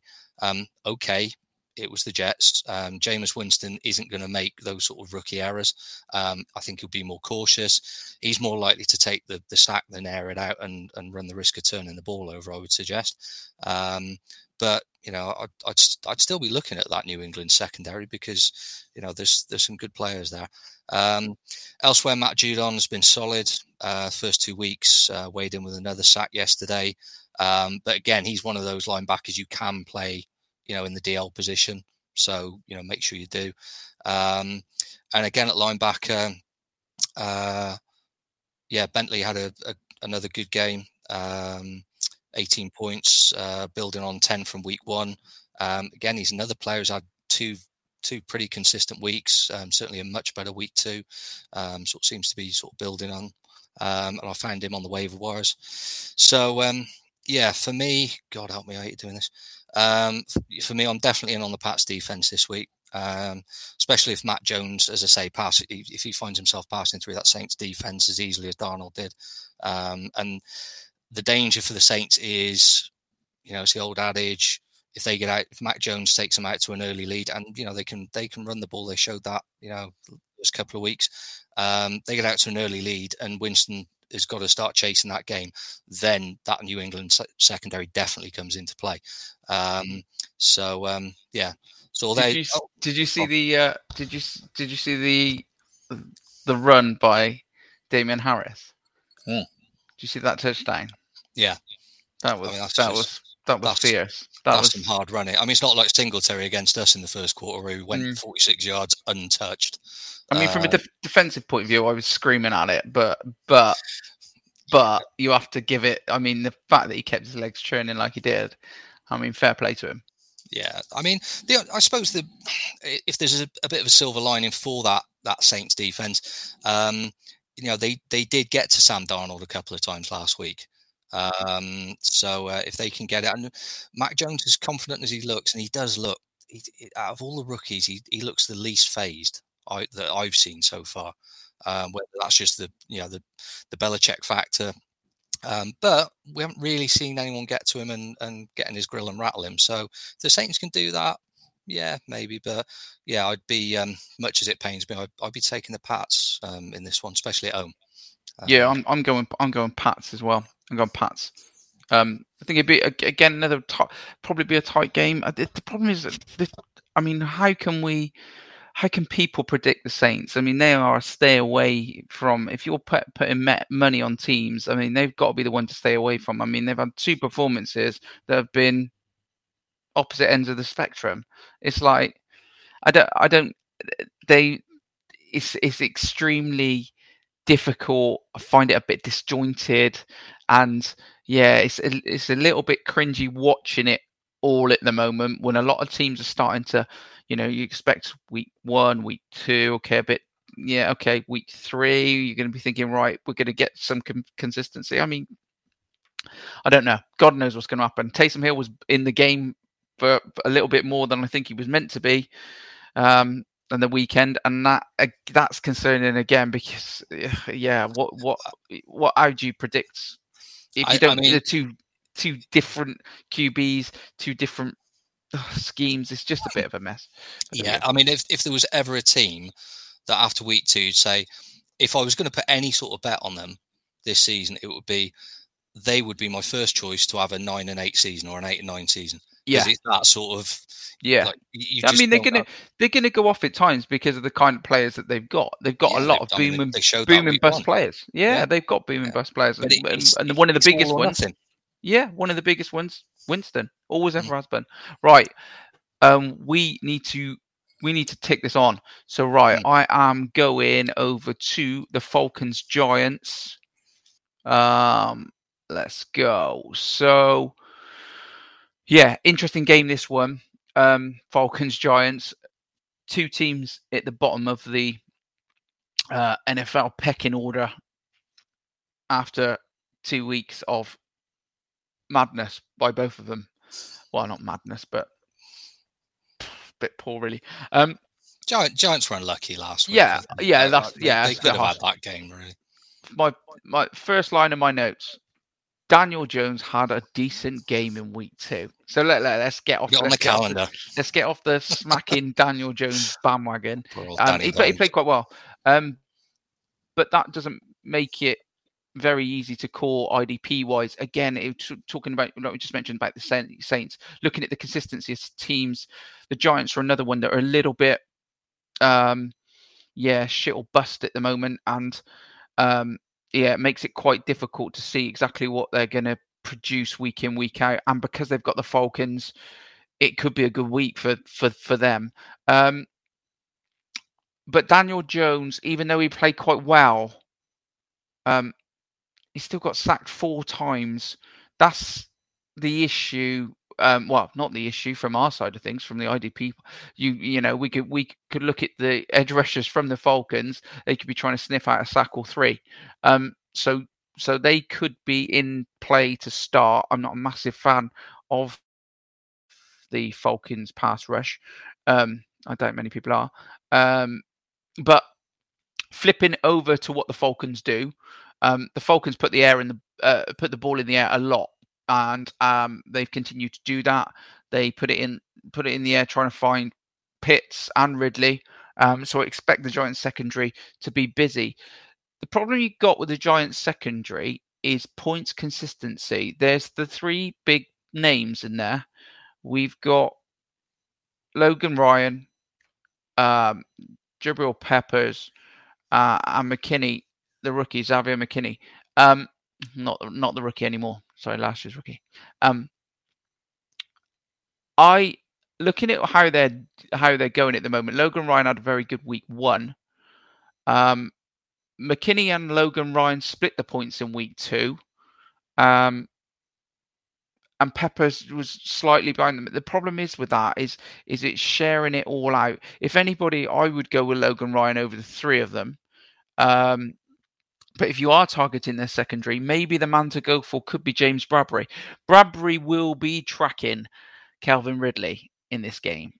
It was the Jets. Jameis Winston isn't going to make those sort of rookie errors. I think he'll be more cautious. He's more likely to take the sack than air it out and run the risk of turning the ball over, I would suggest. But I'd still be looking at that New England secondary because there's some good players there. Elsewhere, Matt Judon has been solid. First 2 weeks, weighed in with another sack yesterday. But again, he's one of those linebackers you can play, in the DL position. So make sure you do. And again at linebacker, Bentley had another good game. 18 points, building on 10 from week 1. Again, he's another player who's had two pretty consistent weeks. Certainly a much better week 2. Sort of seems to be sort of building on. And I found him on the waiver wires. So for me, God help me, I hate doing this. For me, I'm definitely in on the Pats defense this week, especially if Mac Jones, as I say, if he finds himself passing through that Saints defense as easily as Darnold did. And the danger for the Saints is, it's the old adage, if Mac Jones takes them out to an early lead, and they can run the ball. They showed that this couple of weeks. They get out to an early lead, and Winston has got to start chasing that game. Then that New England secondary definitely comes into play. So did you see the run by Damian Harris? Did you see that touchdown? Yeah, that was fierce. That's some hard running. I mean, it's not like Singletary against us in the first quarter who went 46 yards untouched. I mean, from a defensive point of view, I was screaming at it, but you have to give it. I mean, the fact that he kept his legs churning like he did, I mean, fair play to him. Yeah, I mean, I suppose if there's a bit of a silver lining for that Saints defense, they did get to Sam Darnold a couple of times last week. So if they can get it, and Mac Jones, as confident as he looks, and he does look, out of all the rookies, he looks the least phased that I've seen so far. Whether that's just the Belichick factor, but we haven't really seen anyone get to him and get in his grill and rattle him. So if the Saints can do that, yeah, maybe. But yeah, I'd be much as it pains me, I'd be taking the Pats in this one, especially at home. Yeah, I'm going Pats as well. I'm going Pats. I think it'd be again probably be a tight game. The problem is how can people predict the Saints? I mean, they are a stay away from. If you're putting money on teams, I mean, they've got to be the one to stay away from. I mean, they've had 2 performances that have been opposite ends of the spectrum. It's like it's extremely difficult. I find it a bit disjointed, and yeah, it's a little bit cringy watching it all at the moment when a lot of teams are starting to, you expect week 1, week 2, week 3, you're going to be thinking, right, we're going to get some consistency. I mean, I don't know. God knows what's going to happen. Taysom Hill was in the game for a little bit more than I think he was meant to be on the weekend, and that's concerning again because, how do you predict if you don't the two different QBs, 2 different schemes? It's just a bit of a mess. Yeah, I mean, if there was ever a team that after week 2 you'd say, if I was going to put any sort of bet on them this season, they would be my first choice to have a 9-8 season or an 8-9 season. Yeah, it's that sort of. Yeah, like, I mean, they're gonna go off at times because of the kind of players that they've got. They've got a lot of boom and bust players. Yeah, they've got boom and bust players, and one of the biggest ones. Yeah, one of the biggest ones, Winston, always ever has been. Right, we need to tick this on. So I am going over to the Falcons Giants. Let's go. So. Yeah, interesting game, this one. Falcons, Giants, 2 teams at the bottom of the NFL pecking order after 2 weeks of madness by both of them. Well, not madness, but a bit poor, really. Giants were unlucky last week. They could have had that game, really. My first line of my notes. Daniel Jones had a decent game in week 2. So let's get off on the calendar. Let's get off the smacking Daniel Jones bandwagon. He played quite well. But that doesn't make it very easy to call IDP wise. Again, talking about what we just mentioned about the Saints, looking at the consistency of teams, the Giants are another one that are a little bit shit or bust at the moment, and it makes it quite difficult to see exactly what they're going to produce week in, week out. And because they've got the Falcons, it could be a good week for them. But Daniel Jones, even though he played quite well, he still got sacked 4 times. That's the issue. Not the issue from our side of things, from the IDP. We could look at the edge rushers from the Falcons. They could be trying to sniff out a sack or 3. So they could be in play to start. I'm not a massive fan of the Falcons pass rush. I doubt many people are. But flipping over to what the Falcons do, the Falcons put the ball in the air a lot, and they've continued to do that. They put it in the air, trying to find Pitts and Ridley. So I expect the Giants secondary to be busy. The problem you got with the Giants secondary is points consistency. There's the three big names in there. We've got Logan Ryan, Jabril Peppers, and McKinney, the rookie, Xavier McKinney. Not the rookie anymore. Sorry, last year's rookie. Looking at how they're going at the moment, Logan Ryan had a very good week 1. McKinney and Logan Ryan split the points in week 2. And Peppers was slightly behind them. The problem is with that is it's sharing it all out. If anybody, I would go with Logan Ryan over the three of them. But if you are targeting their secondary, maybe the man to go for could be James Bradbury. Bradbury will be tracking Calvin Ridley in this game.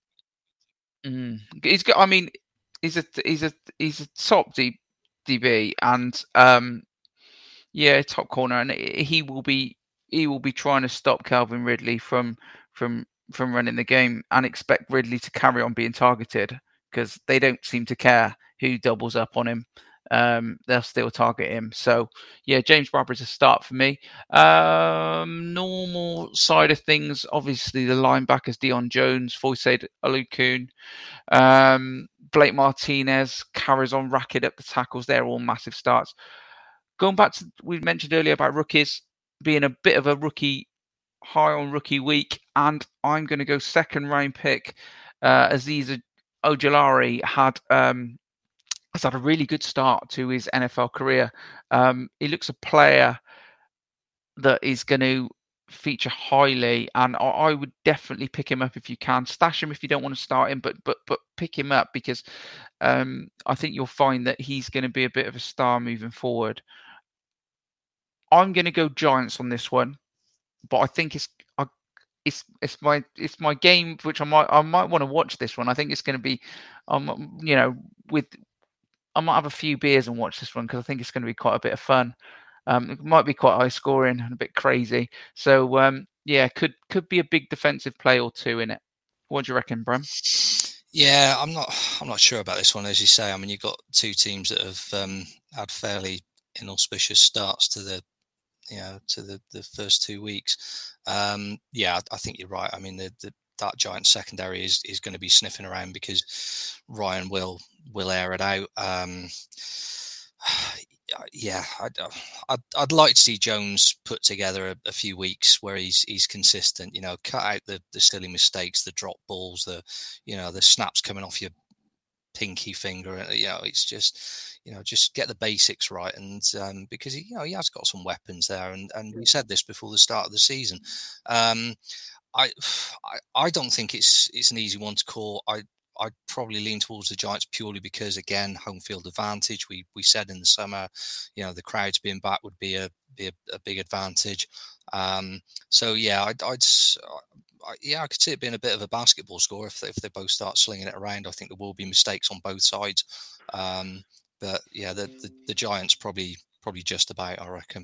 He's got. I mean, he's a top DB and top corner, and he will be trying to stop Calvin Ridley from running the game, and expect Ridley to carry on being targeted because they don't seem to care who doubles up on him. They'll still target him. So yeah, James Bradbury's a start for me. Normal side of things, obviously the linebackers, Deion Jones, Foyesade Oluokun, Blake Martinez carries on racking up the tackles. They're all massive starts. Going back to we mentioned earlier about rookies being a bit of a high on rookie week, and I'm going to go second round pick. Azeez Ojulari has had a really good start to his NFL career. He looks a player that is going to feature highly, and I would definitely pick him up if you can. Stash him if you don't want to start him, but pick him up because I think you'll find that he's going to be a bit of a star moving forward. I'm going to go Giants on this one, but I think it's my game, which I might want to watch this one. I think it's going to be, I might have a few beers and watch this one because I think it's going to be quite a bit of fun. It might be quite high scoring and a bit crazy. So could be a big defensive play or two in it. What do you reckon, Bram? Yeah, I'm not sure about this one, as you say. I mean, you've got two teams that have had fairly inauspicious starts to the first 2 weeks. I think you're right. I mean, that Giants secondary is going to be sniffing around because Ryan will air it out. I'd like to see Jones put together a few weeks where he's consistent. Cut out the silly mistakes, the drop balls, the snaps coming off your pinky finger. It's just get the basics right, and because he has got some weapons there, and we said this before the start of the season. I don't think it's an easy one to call. I'd probably lean towards the Giants purely because, again, home field advantage. We said in the summer, the crowds being back would be a big advantage. I could see it being a bit of a basketball score if they both start slinging it around. I think there will be mistakes on both sides. But yeah, the Giants probably just about, I reckon.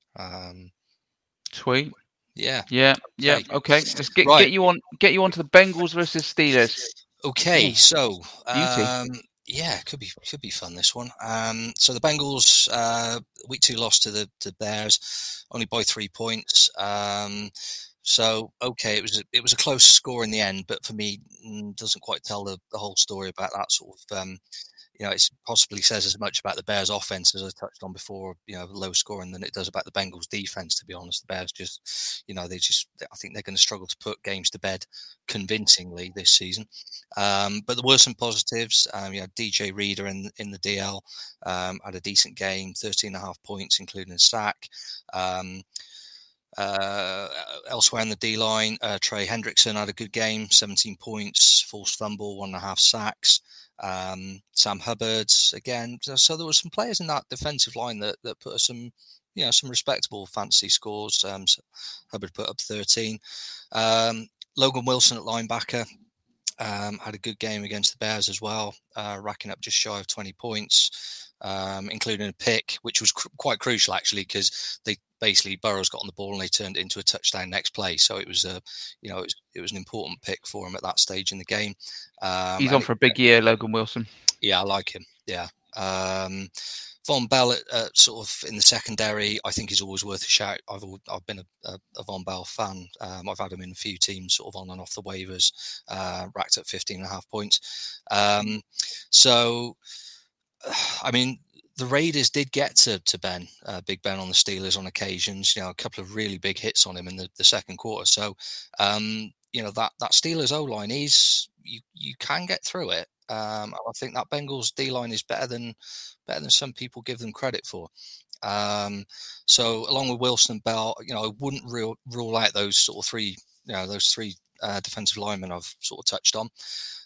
Sweet. Yeah. Okay, let's get you on to the Bengals versus Steelers. Okay, so could be fun, this one. So the Bengals week 2 loss to the Bears, only by 3 points. So okay, it was a close score in the end, but for me, doesn't quite tell the whole story about that sort of. It possibly says as much about the Bears' offense, as I touched on before, low scoring, than it does about the Bengals' defense. To be honest, the Bears I think they're going to struggle to put games to bed convincingly this season. But there were some positives. DJ Reader in the DL had a decent game, 13.5 points, including a sack. Elsewhere in the D-line, Trey Hendrickson had a good game, 17 points, forced fumble, 1.5 sacks. Sam Hubbard's again. So there were some players in that defensive line that put us some respectable fantasy scores. So Hubbard put up 13. Logan Wilson at linebacker had a good game against the Bears as well, racking up just shy of 20 points, including a pick, which was quite crucial actually, because they basically Burrows got on the ball and they turned it into a touchdown next play. So it was it was an important pick for him at that stage in the game. He's on for a big year, Logan Wilson. Yeah, I like him. Yeah. Von Bell sort of in the secondary, I think is always worth a shout. I've been a Von Bell fan. I've had him in a few teams sort of on and off the waivers, racked up 15.5 points. So, I mean, the Raiders did get to Ben, Big Ben on the Steelers on occasions, a couple of really big hits on him in the second quarter. So, that Steelers O-line you can get through it. I think that Bengals D-line is better than some people give them credit for. So along with Wilson and Bell, I wouldn't rule out those sort of three defensive linemen I've sort of touched on.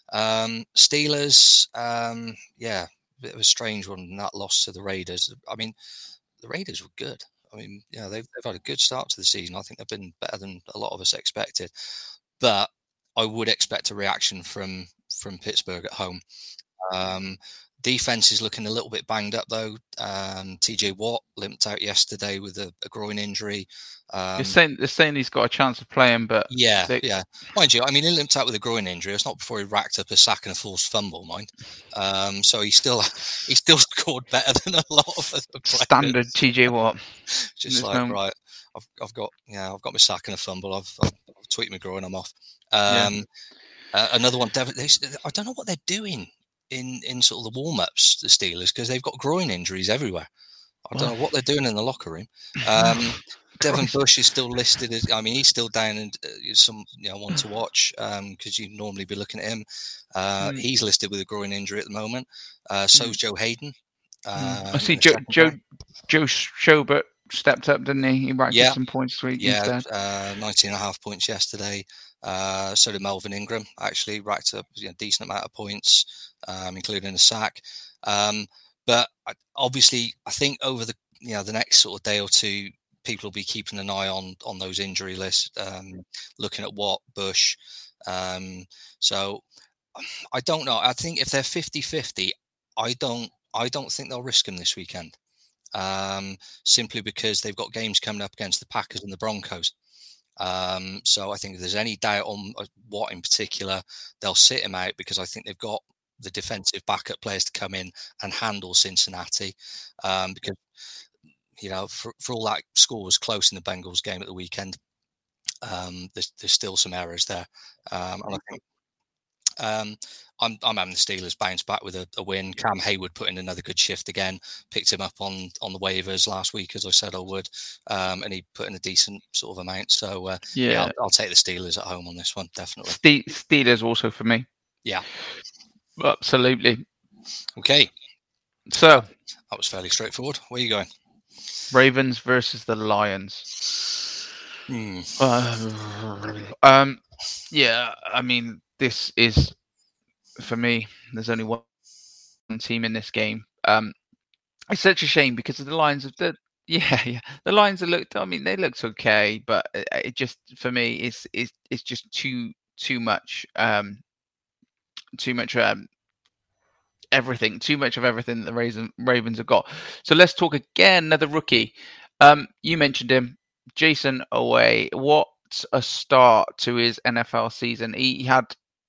Steelers, bit of a strange one, that loss to the Raiders. I mean, the Raiders were good. I mean, they've had a good start to the season. I think they've been better than a lot of us expected. But I would expect a reaction from Pittsburgh at home. Defense is looking a little bit banged up though. TJ Watt limped out yesterday with a groin injury. They're saying he's got a chance of playing, but yeah. Mind you, I mean, he limped out with a groin injury. It's not before he racked up a sack and a forced fumble, mind. So he still scored better than a lot of other players. Standard TJ Watt. Just right, I've got my sack and a fumble. I've tweaked my groin. I'm off. Another one, Devin. I don't know what they're doing in sort of the warm-ups, the Steelers, because they've got groin injuries everywhere. I don't know what they're doing in the locker room. Devin Bush is still listed as, he's still down and one to watch because you'd normally be looking at him. He's listed with a groin injury at the moment. So's Joe Hayden. I see Joe Schobert stepped up, didn't he? He racked up some points this week. 19.5 points yesterday. So did Melvin Ingram, actually racked up a decent amount of points, including a sack. But obviously, I think over the next sort of day or two, people will be keeping an eye on those injury lists, looking at Watt, Bush. So I don't know. I think if they're 50-50, I don't think they'll risk him this weekend. Simply because they've got games coming up against the Packers and the Broncos. So I think if there's any doubt on Watt in particular, they'll sit him out because I think they've got the defensive backup players to come in and handle Cincinnati. Because for all that score was close in the Bengals game at the weekend, there's still some errors there. And I think I'm having the Steelers bounce back with a win. Cam Hayward put in another good shift again. Picked him up on the waivers last week, as I said I would, and he put in a decent sort of amount. So I'll take the Steelers at home on this one, definitely. Steelers also for me. Yeah, absolutely. Okay, so that was fairly straightforward. Where are you going? Ravens versus the Lions. This is, for me, there's only one team in this game. It's such a shame because the Lions the Lions they looked okay, but it just, for me, it's just too much everything, too much of everything that the Ravens have got. So let's talk again, another rookie. You mentioned him, Jayson Oweh. What a start to his NFL season. He had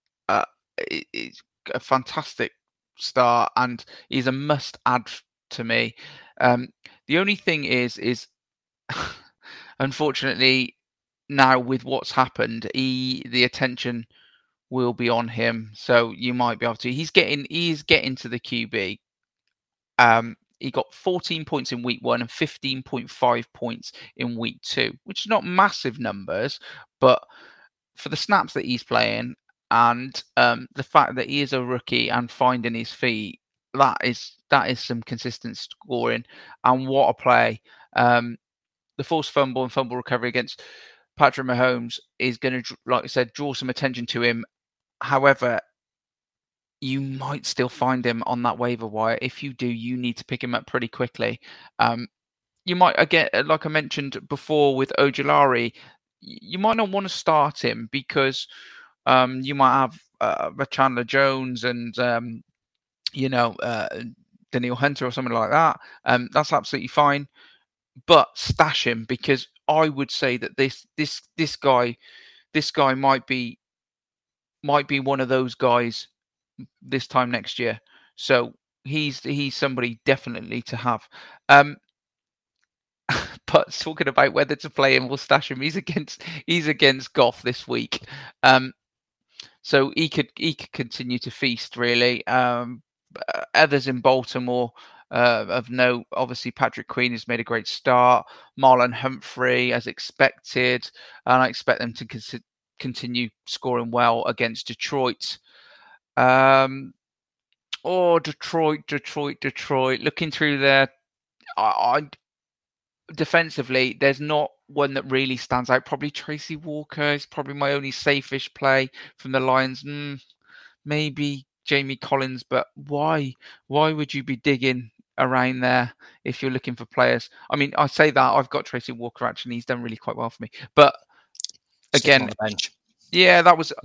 a fantastic start, and he's a must-add to me. The only thing is unfortunately, now with what's happened, the attention will be on him. So you might be able to. He's getting to the QB. He got 14 points in week 1 and 15.5 points in week 2, which is not massive numbers, but for the snaps that he's playing and the fact that he is a rookie and finding his feet, that is some consistent scoring. And what a play! The forced fumble and fumble recovery against Patrick Mahomes is going to, like I said, draw some attention to him. However, you might still find him on that waiver wire. If you do, you need to pick him up pretty quickly. You might, again, like I mentioned before with Ojulari, you might not want to start him because you might have Chandler Jones and Daniel Hunter or something like that. That's absolutely fine, but stash him because I would say that this guy might be one of those guys this time next year. So he's somebody definitely to have. But talking about whether to play him or stash him, he's against Goff this week. So he could continue to feast really. Others in Baltimore of note, obviously Patrick Queen has made a great start. Marlon Humphrey, as expected, and I expect them to continue scoring well against Detroit. Detroit. Looking through there, I defensively, there's not one that really stands out. Probably Tracy Walker is probably my only safe-ish play from the Lions. Maybe Jamie Collins, but why would you be digging around there if you're looking for players? I mean, I say that I've got Tracy Walker actually. He's done really quite well for me, but again, on the bench. Yeah, that was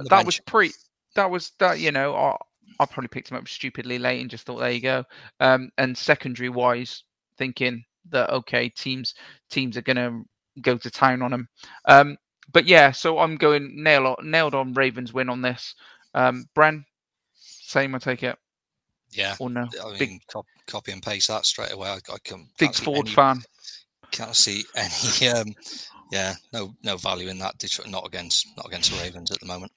I probably picked him up stupidly late and just thought there you go. And secondary wise, thinking that okay, teams are gonna go to town on him. But yeah, so I'm going nailed on Ravens win on this. Bren, same, I take it. Yeah. Or no? I mean, copy and paste that straight away. I can't big Ford fan. Can't see any. No value in that. Detroit, not against the Ravens at the moment.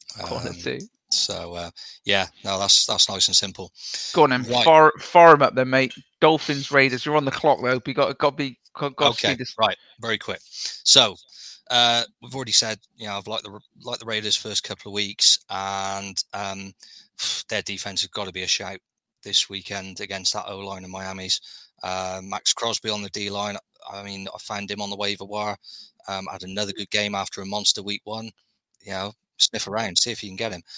So that's nice and simple. Go on then, right. fire him up then, mate. Dolphins, Raiders. You're on the clock though. You got to be. Okay, right. Very quick. So we've already said, I've liked the Raiders first couple of weeks, and their defense has got to be a shout this weekend against that O-line of Miami's. Max Crosby on the D-line. I mean, I found him on the waiver wire. Had another good game after a monster week one. Sniff around, see if you can get him.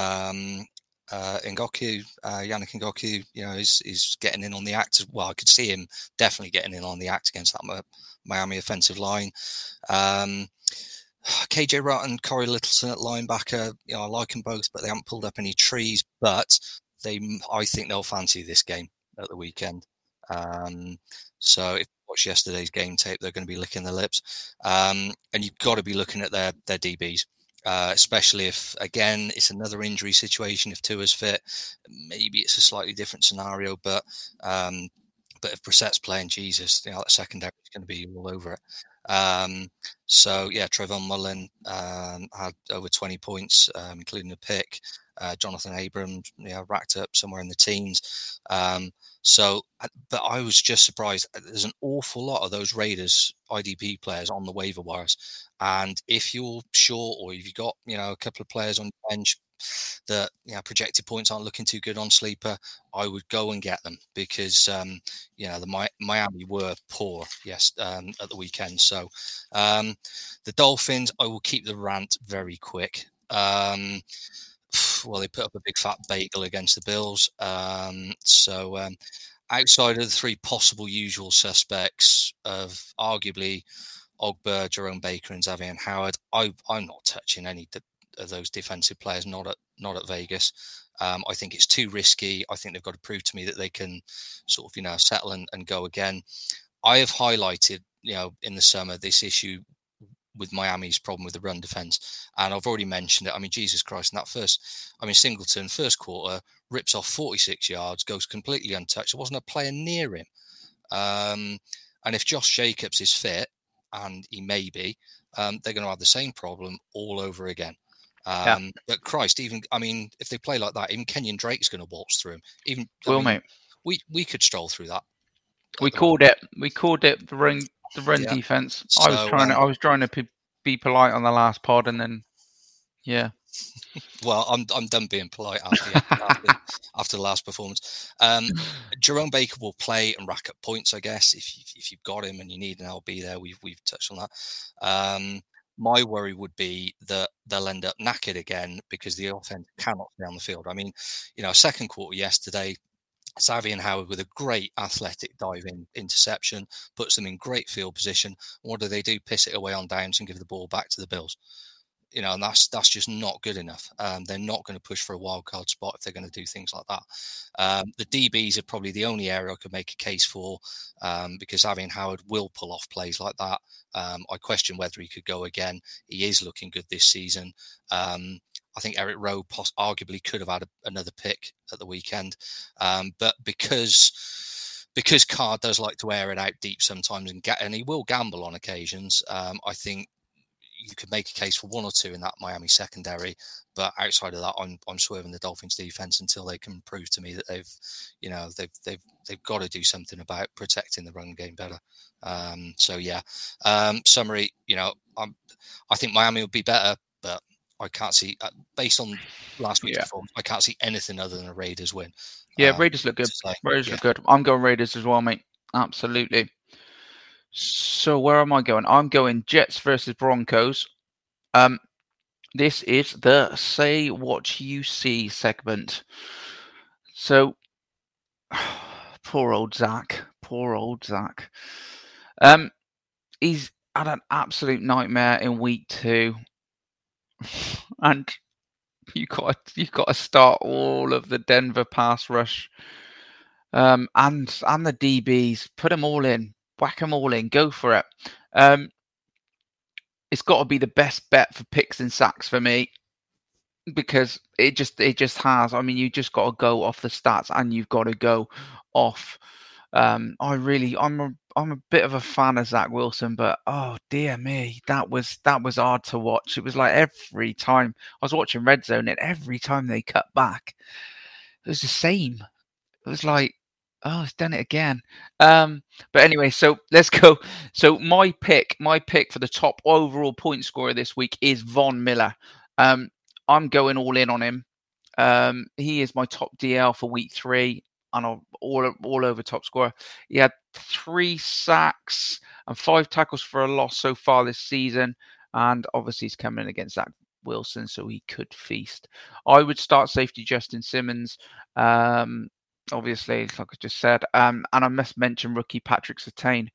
Yannick Ngakoue, is getting in on the act. Well, I could see him definitely getting in on the act against that Miami offensive line. KJ Watt and Corey Littleton at linebacker. I like them both, but they haven't pulled up any trees. But I think they'll fancy this game at the weekend. So if you watch yesterday's game tape, they're going to be licking their lips. And you've got to be looking at their DBs. Especially if, again, it's another injury situation. If Tua's fit, maybe it's a slightly different scenario. But if Brissett's playing, Jesus, that secondary is going to be all over it. Trayvon Mullen had over 20 points, including a pick. Jonathan Abrams, racked up somewhere in the teens. But I was just surprised. There's an awful lot of those Raiders IDP players on the waiver wires. And if you're short, or if you've got, a couple of players on your bench that, projected points aren't looking too good on Sleeper, I would go and get them because, the Miami were poor, at the weekend. So the Dolphins, I will keep the rant very quick. They put up a big fat bagel against the Bills. Outside of the three possible usual suspects of arguably Ogba, Jerome Baker, and Xavier Howard, I'm not touching any of those defensive players. Not at Vegas. I think it's too risky. I think they've got to prove to me that they can sort of settle and go again. I have highlighted in the summer this issue with Miami's problem with the run defense, and I've already mentioned it. I mean, Jesus Christ! In that Singleton first quarter rips off 46 yards, goes completely untouched. There wasn't a player near him. And if Josh Jacobs is fit, and he may be, they're going to have the same problem all over again. But Christ, if they play like that, even Kenyon Drake's going to waltz through him. Mate, we could stroll through that. We called it the run defense. So, I was trying to be polite on the last pod, and then Well, I'm done being polite after the last performance. Jerome Baker will play and rack up points, I guess, if you've got him and you need an LB there. We've touched on that. My worry would be that they'll end up knackered again because the offense cannot stay on the field. I mean, second quarter yesterday, Xavier Howard with a great athletic diving interception, puts them in great field position. What do? Piss it away on downs and give the ball back to the Bills. And that's just not good enough. They're not going to push for a wild card spot if they're going to do things like that. The DBs are probably the only area I could make a case for, because Xavier Howard will pull off plays like that. I question whether he could go again. He is looking good this season. I think Eric Rowe arguably could have had another pick at the weekend. But because Carr does like to air it out deep sometimes and he will gamble on occasions, I think you could make a case for one or two in that Miami secondary. But outside of that, I'm swerving the Dolphins defense until they can prove to me that they've got to do something about protecting the run game better. Summary, I think Miami would be better, but I can't see, based on last week's performance, I can't see anything other than a Raiders win. Yeah, Raiders look good. Raiders look good. I'm going Raiders as well, mate. Absolutely. So where am I going? I'm going Jets versus Broncos. This is the Say What You See segment. So, poor old Zach. He's had an absolute nightmare in week 2. And you got to start all of the Denver pass rush, and the DBs. Put them all in, whack them all in, go for it. It's got to be the best bet for picks and sacks for me, because it just has. I mean, you just got to go off the stats, and you've got to go off. I'm a bit of a fan of Zach Wilson, but oh dear me, that was hard to watch. It was like every time I was watching Red Zone, and every time they cut back, it was the same. It was like, oh, it's done it again. But anyway, so let's go. So my pick for the top overall point scorer this week is Von Miller. I'm going all in on him. He is my top DL for week 3. And all over top scorer. He had 3 sacks and 5 tackles for a loss so far this season. And obviously he's coming in against Zach Wilson, so he could feast. I would start safety Justin Simmons. Obviously, like I just said. And I must mention rookie Patrick Surtain.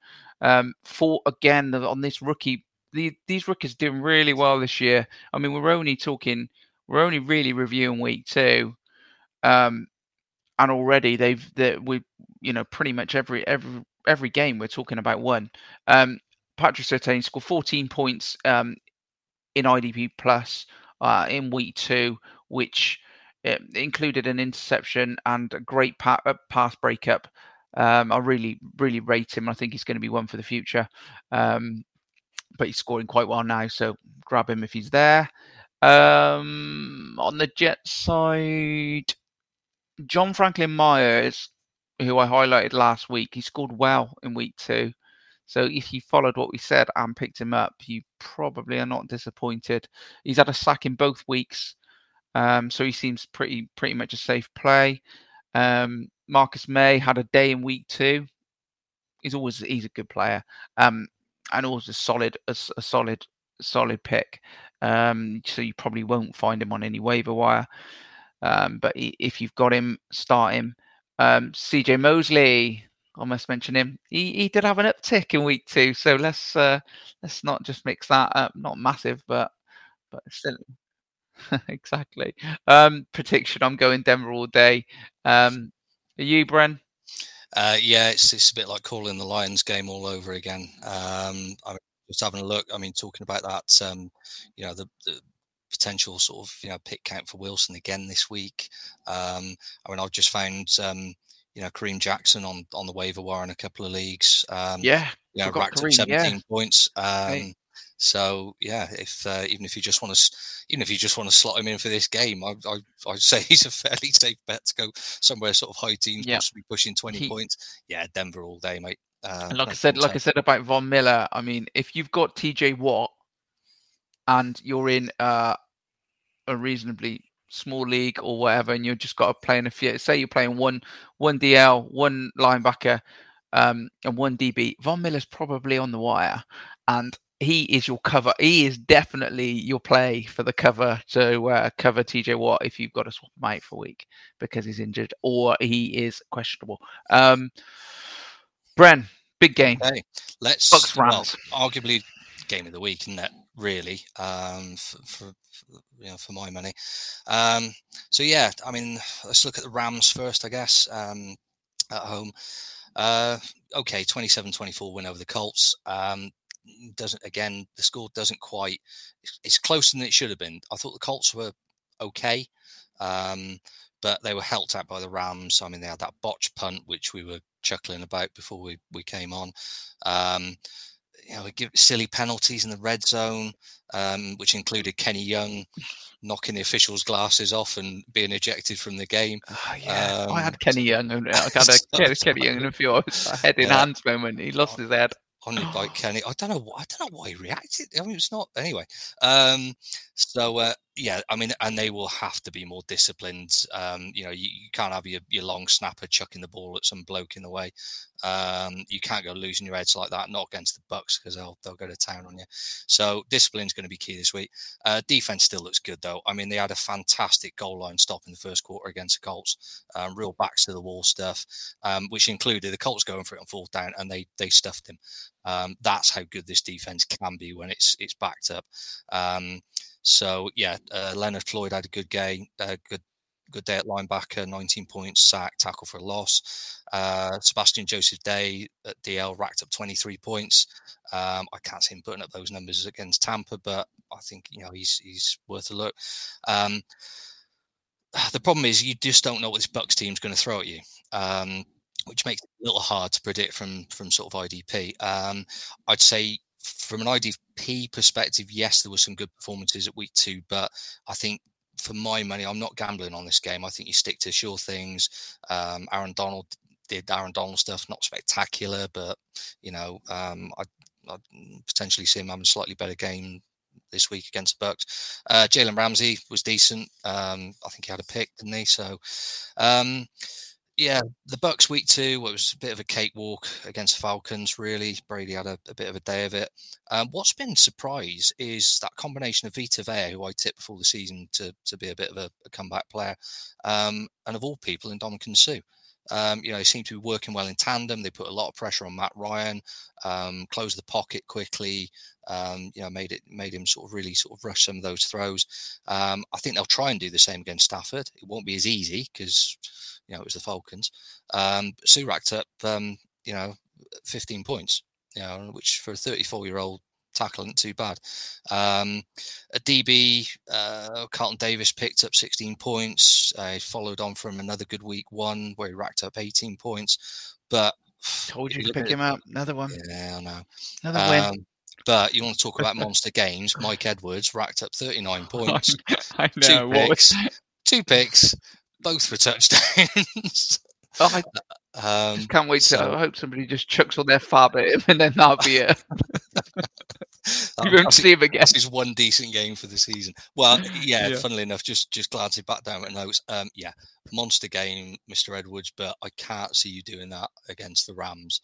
On this rookie, these rookies are doing really well this year. I mean, we're only really reviewing week 2. And already pretty much every game we're talking about one. Patrick Surtain scored 14 points in IDP Plus in week 2, which included an interception and a great pass breakup. I really rate him. I think he's going to be one for the future. But he's scoring quite well now, so grab him if he's there. On the Jets side, John Franklin Myers, who I highlighted last week, he scored well in week 2. So if you followed what we said and picked him up, you probably are not disappointed. He's had a sack in both weeks, so he seems pretty much a safe play. Marcus May had a day in week 2. He's a good player, and also a solid pick. So you probably won't find him on any waiver wire. But if you've got him, start him. CJ Mosley, I must mention him. He did have an uptick in week 2, so let's not just mix that up. Not massive, but still. Exactly. Prediction: I'm going Denver all day. Are you, Bren? Yeah, it's a bit like calling the Lions game all over again. I'm just having a look. I mean, talking about that, the potential sort of pick count for Wilson again this week. I've just found Kareem Jackson on the waiver wire in a couple of leagues. Racked up 17 points. So yeah, if even if you just want to slot him in for this game, I'd say he's a fairly safe bet to go somewhere sort of high teens, possibly pushing 20 points. Yeah, Denver all day, mate. And like I said about Von Miller, I mean, if you've got TJ Watt and you're in a reasonably small league or whatever, and you've just got to play in a few, say you're playing one DL, one linebacker, and one DB, Von Miller's probably on the wire. And he is your cover. He is definitely your play for the cover to cover TJ Watt if you've got to swap him out for a week because he's injured or he is questionable. Bren, big game. Okay, let's Bucks Rams. Arguably game of the week, isn't it? Really, for my money. So yeah, I mean, let's look at the Rams first, I guess. At home, okay, 27-24 win over the Colts. The score doesn't quite. It's closer than it should have been. I thought the Colts were okay, but they were helped out by the Rams. I mean, they had that botched punt, which we were chuckling about before we came on. We give silly penalties in the red zone, which included Kenny Young knocking the officials' glasses off and being ejected from the game. I had Kenny Young, and I had Kenny Young in a few head in hands moment. He lost his head. On your bike, Kenny. I don't know why he reacted. I mean, it's not anyway. Yeah, I mean, and they will have to be more disciplined. You can't have your long snapper chucking the ball at some bloke in the way. You can't go losing your heads like that. Not against the Bucks because they'll go to town on you. So discipline is going to be key this week. Defense still looks good though. I mean, they had a fantastic goal line stop in the first quarter against the Colts. Real backs to the wall stuff, which included the Colts going for it on fourth down and they stuffed him. That's how good this defense can be when it's backed up. So yeah, Leonard Floyd had a good game, good day at linebacker, 19 points, sack, tackle for a loss. Sebastian Joseph Day at DL racked up 23 points. I can't see him putting up those numbers against Tampa, but I think he's worth a look. The problem is you just don't know what this Bucks team's going to throw at you. Which makes it a little hard to predict from sort of IDP. I'd say from an IDP perspective, yes, there were some good performances at week 2, but I think for my money, I'm not gambling on this game. I think you stick to sure things. Aaron Donald did Aaron Donald stuff, not spectacular, but I'd potentially see him having a slightly better game this week against the Bucks. Jalen Ramsey was decent. I think he had a pick, didn't he? So. Yeah, the Bucks week 2 was a bit of a cakewalk against the Falcons, really. Brady had a bit of a day of it. What's been surprise is that combination of Vita Vea, who I tipped before the season to be a bit of a comeback player, and of all people, Ndamukong Suh. They seem to be working well in tandem. They put a lot of pressure on Matt Ryan, closed the pocket quickly, made him sort of rush some of those throws. I think they'll try and do the same against Stafford. It won't be as easy because, it was the Falcons. Suh racked up, 15 points, which for a 34-year-old tackle isn't too bad. A DB, Carlton Davis picked up 16 points. Followed on from another good week 1 where he racked up 18 points. But told you to pick him up. Another one. Yeah, I know. Another win. But you want to talk about monster games? Mike Edwards racked up 39 points. I know. Two picks, both for touchdowns. Can't wait to. I hope somebody just chucks on their fab at him, and then that'll be it. You won't see him again. That's his one decent game for the season. Well, yeah. Funnily enough, just glancing back down at notes. Monster game, Mr. Edwards, but I can't see you doing that against the Rams.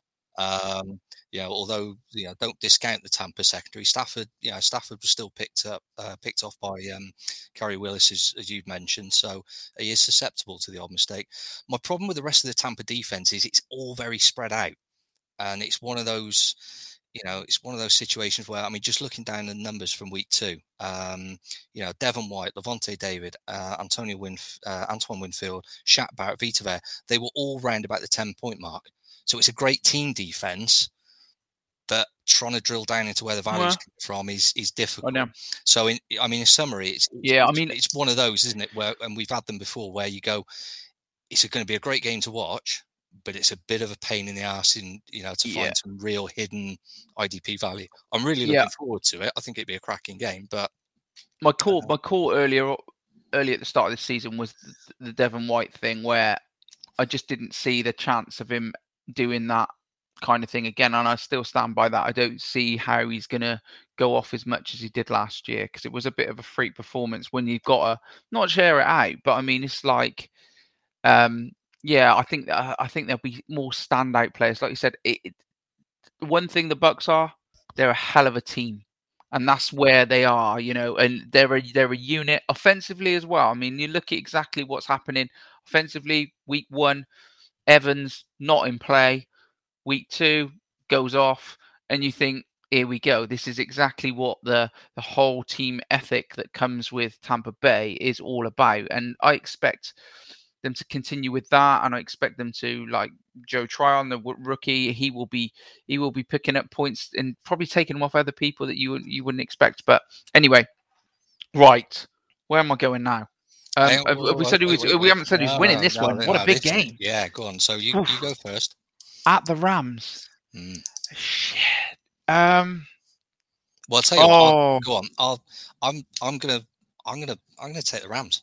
Although don't discount the Tampa secondary. Stafford was still picked off by Kerry Willis, as you've mentioned. So he is susceptible to the odd mistake. My problem with the rest of the Tampa defense is it's all very spread out, and it's one of those. It's one of those situations where, just looking down the numbers from week 2, Devin White, Lavonte David, Antoine Winfield, Shaq Barrett, Vita Vea, they were all round about the 10-point mark. So it's a great team defense, but trying to drill down into where the values come from is difficult. So in summary, it's one of those, isn't it? And we've had them before where you go, it's going to be a great game to watch, but it's a bit of a pain in the ass to find some real hidden IDP value. I'm really looking forward to it. I think it'd be a cracking game, but my call earlier at the start of the season was the Devin White thing, where I just didn't see the chance of him doing that kind of thing again, and I still stand by that. I don't see how he's going to go off as much as he did last year, because it was a bit of a freak performance when you've got to not share it out, but it's like I think there'll be more standout players. Like you said, one thing the Bucks are, they're a hell of a team. And that's where they are, and they're a unit offensively as well. I mean, you look at exactly what's happening offensively. Week 1, Evans not in play. Week 2 goes off, and you think, here we go. This is exactly what the whole team ethic that comes with Tampa Bay is all about. And I expect them to continue with that, and I expect them to, like Joe Tryon, the rookie, he will be picking up points and probably taking them off other people that you wouldn't expect. But anyway, right, where am I going now? We haven't said who's winning this one. What a big game! Yeah, go on. So you go first. At the Rams. Shit. Well, I'll tell you what. Go on. I'm gonna take the Rams.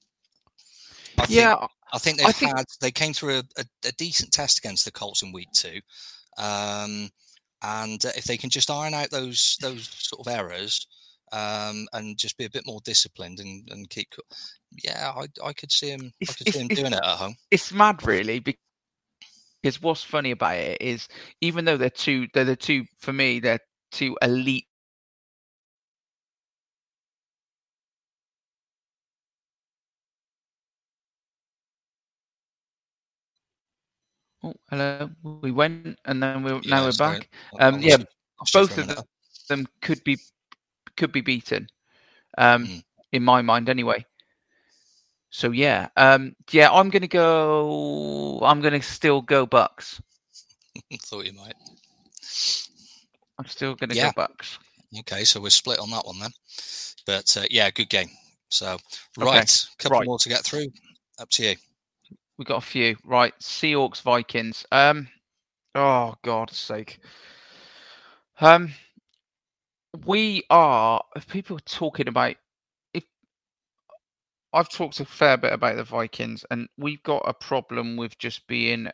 I think they came through a decent test against the Colts in week 2, and if they can just iron out those sort of errors, and just be a bit more disciplined and keep, I could see him. Doing it at home. It's mad, really, because what's funny about it is, even though they're the two for me, they're two elite. Oh, hello. We went, and then now we're back. Both of them could be beaten, in my mind, anyway. So I'm gonna still go Bucks. Thought you might. I'm still gonna go Bucks. Okay, so we're split on that one then. But good game. So couple more to get through. Up to you. We got a few. Right, Seahawks, Vikings. Oh, God's sake. People are talking about, I've talked a fair bit about the Vikings, and we've got a problem with just being,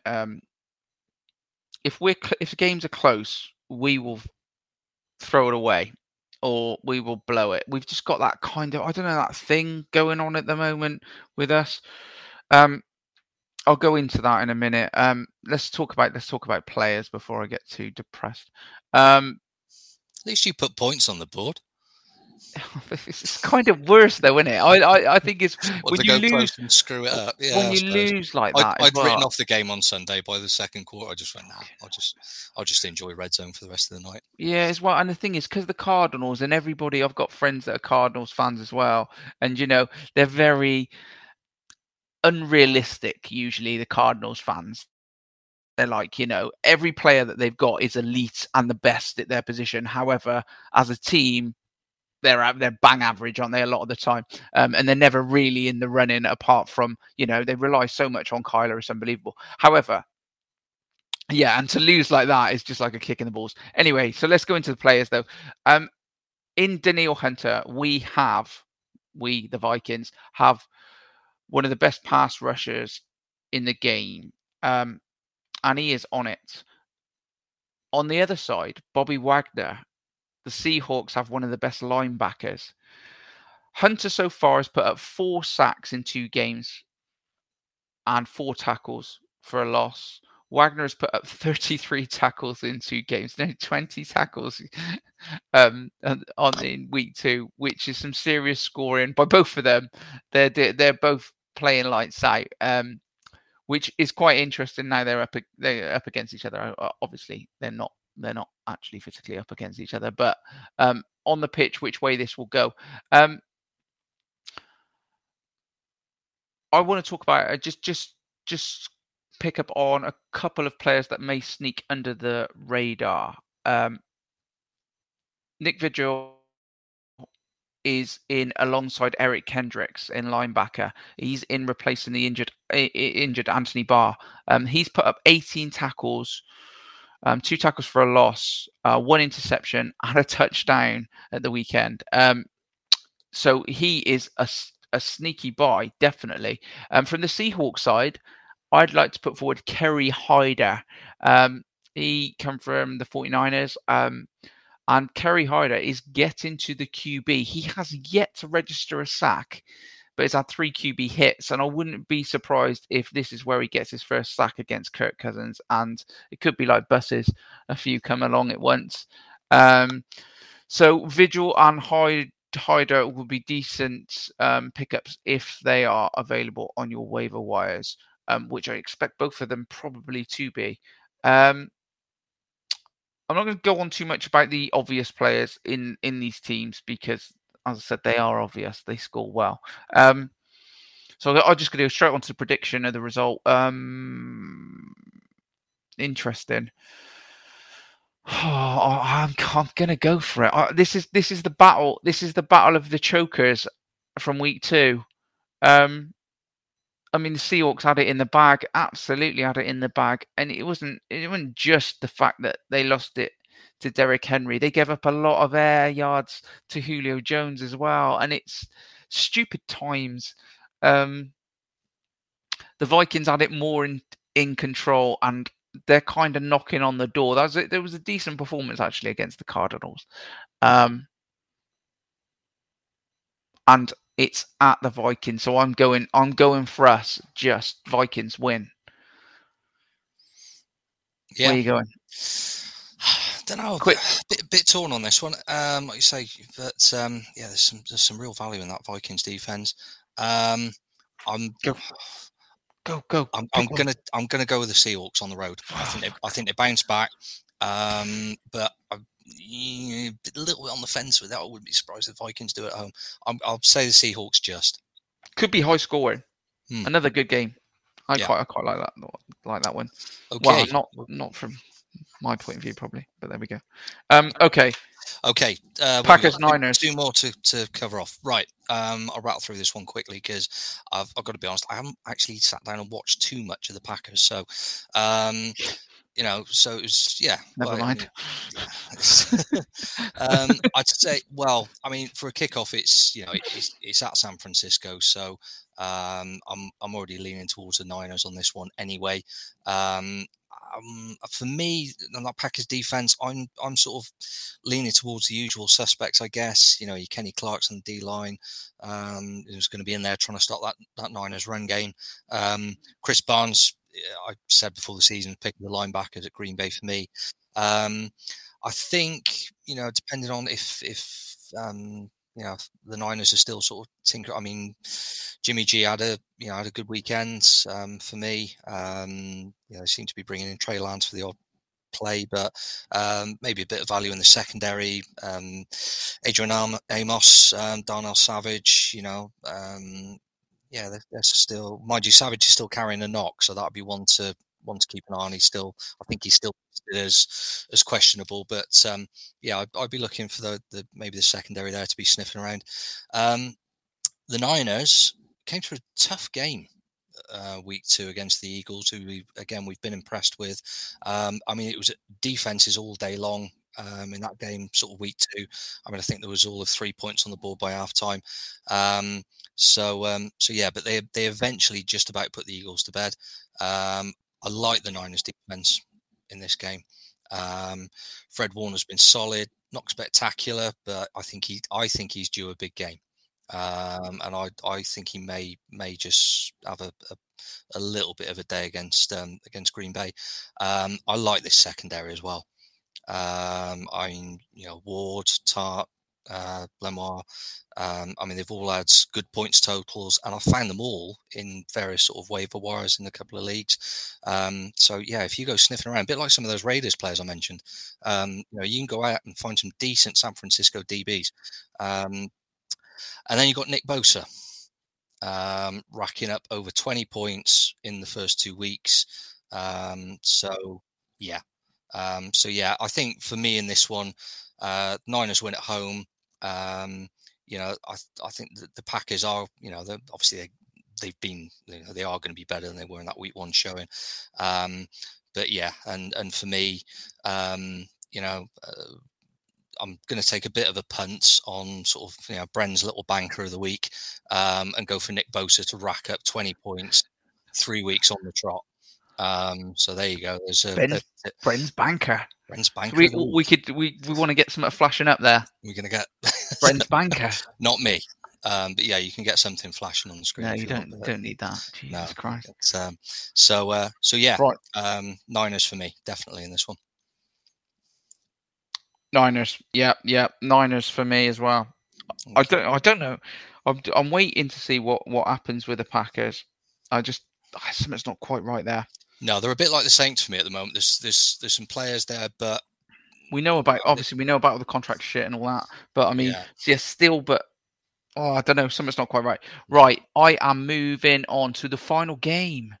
if the games are close, we will throw it away, or we will blow it. We've just got that kind of, I don't know, that thing going on at the moment with us. I'll go into that in a minute. Let's talk about players before I get too depressed. At least you put points on the board. It's kind of worse, though, isn't it? I think it's when you lose and screw it up. Yeah, when you lose like that. I'd written off the game on Sunday. By the second quarter, I just went, I'll just enjoy Red Zone for the rest of the night. Yeah, as well. And the thing is, because the Cardinals and everybody, I've got friends that are Cardinals fans as well, and they're very unrealistic. Usually, the Cardinals fans. They're like, every player that they've got is elite and the best at their position. However, as a team, they're bang average, aren't they, a lot of the time? And they're never really in the running, apart from, they rely so much on Kyler. It's unbelievable. However, and to lose like that is just like a kick in the balls. Anyway, so let's go into the players, though. In Danielle Hunter, the Vikings, have one of the best pass rushers in the game. And he is on it. On the other side, Bobby Wagner, the Seahawks have one of the best linebackers. Hunter so far has put up 4 sacks in 2 games and 4 tackles for a loss. Wagner has put up 33 tackles in 2 games, 20 tackles in week 2, which is some serious scoring by both of them. They're both playing lights out. Which is quite interesting. Now they're up against each other. Obviously, they're not actually physically up against each other, but on the pitch, which way this will go. I want to talk about just pick up on a couple of players that may sneak under the radar. Nick Vigil is in alongside Eric Kendricks in linebacker. He's in replacing the injured Anthony Barr. He's put up 18 tackles, 2 tackles for a loss, 1 interception, and a touchdown at the weekend. So he is a sneaky buy, definitely. From the Seahawks side, I'd like to put forward Kerry Hyder. He come from the 49ers. And Kerry Hyder is getting to the QB. He has yet to register a sack, but he's had 3 QB hits. And I wouldn't be surprised if this is where he gets his first sack against Kirk Cousins. And it could be like buses. A few come along at once. So Vigil and Hyder will be decent pickups if they are available on your waiver wires, which I expect both of them probably to be. I'm not going to go on too much about the obvious players in these teams because, as I said, they are obvious. They score well. So I'm just going to go straight on to the prediction of the result. Interesting. Oh, I'm going to go for it. This is the battle. This is the battle of the chokers from week 2. I mean, the Seahawks had it in the bag. Absolutely had it in the bag, and it wasn't just the fact that they lost it to Derrick Henry. They gave up a lot of air yards to Julio Jones as well, and it's stupid times. The Vikings had it more in control, and they're kind of knocking on the door. There was a decent performance actually against the Cardinals, and it's at the Vikings. So I'm going for us. Just Vikings win. Yeah. Where are you going? Don't know. Bit torn on this one. Like you say, but there's some real value in that Vikings defense. Go. I'm gonna go with the Seahawks on the road. I think they bounce back, but I'm a little bit on the fence with that. I wouldn't be surprised if the Vikings do it at home. I'll say the Seahawks just. Could be high scoring. Another good game. I quite like that. Like that one. Okay. Well, not from my point of view, probably, but there we go. Okay. Packers Niners. 2 more to cover off. Right. I'll rattle through this one quickly because I've got to be honest. I haven't actually sat down and watched too much of the Packers. So, so it was Never mind. I'd say. Well, I mean, for a kickoff, it's at San Francisco. So I'm already leaning towards the Niners on this one anyway. For me, on that Packers defense, I'm sort of leaning towards the usual suspects, I guess. Your Kenny Clarkson D-line, who's going to be in there trying to stop that Niners run game. Chris Barnes, I said before the season, picking the linebackers at Green Bay for me. I think, depending on if the Niners are still sort of tinkering. I mean, Jimmy G had a good weekend for me. They seem to be bringing in Trey Lance for the odd play, but maybe a bit of value in the secondary. Adrian Amos, Darnell Savage. They're still. Mind you, Savage is still carrying a knock, so that'd be one to keep an eye on. I think he's still as questionable, but I'd be looking for maybe the secondary there to be sniffing around. The Niners came through a tough game week 2 against the Eagles, who we've been impressed with. I mean, it was defenses all day long in that game, sort of week 2. I mean, I think there was all of 3 points on the board by halftime. But they eventually just about put the Eagles to bed. I like the Niners defense in this game. Fred Warner's been solid, not spectacular, but I think he's due a big game. And I think he may just have a little bit of a day against Green Bay. I like this secondary as well. Ward, Tart, Lenoir. They've all had good points totals, and I found them all in various sort of waiver wires in a couple of leagues. If you go sniffing around, a bit like some of those Raiders players I mentioned, you can go out and find some decent San Francisco DBs. And then you've got Nick Bosa racking up over 20 points in the first 2 weeks. I think for me in this one, Niners win at home. I think that the Packers are, obviously they've been, they are going to be better than they were in that week 1 showing. And for me, I'm going to take a bit of a punt on sort of, Bren's little banker of the week, and go for Nick Bosa to rack up 20 points 3 weeks on the trot. So there you go. There's Bren's banker. Bren's banker. We want to get something flashing up there. We're going to get Bren's banker. Not me. But yeah, you can get something flashing on the screen. No, you don't need that. Jesus Christ. Right. Right. Niners for me, definitely in this one. Niners. Yeah. Niners for me as well. Okay. I don't know. I'm waiting to see what happens with the Packers. Something's not quite right there. No, they're a bit like the Saints for me at the moment. There's some players there, but we know about all the contract shit and all that. But I mean, still, but I don't know. Something's not quite right. Right, I am moving on to the final game.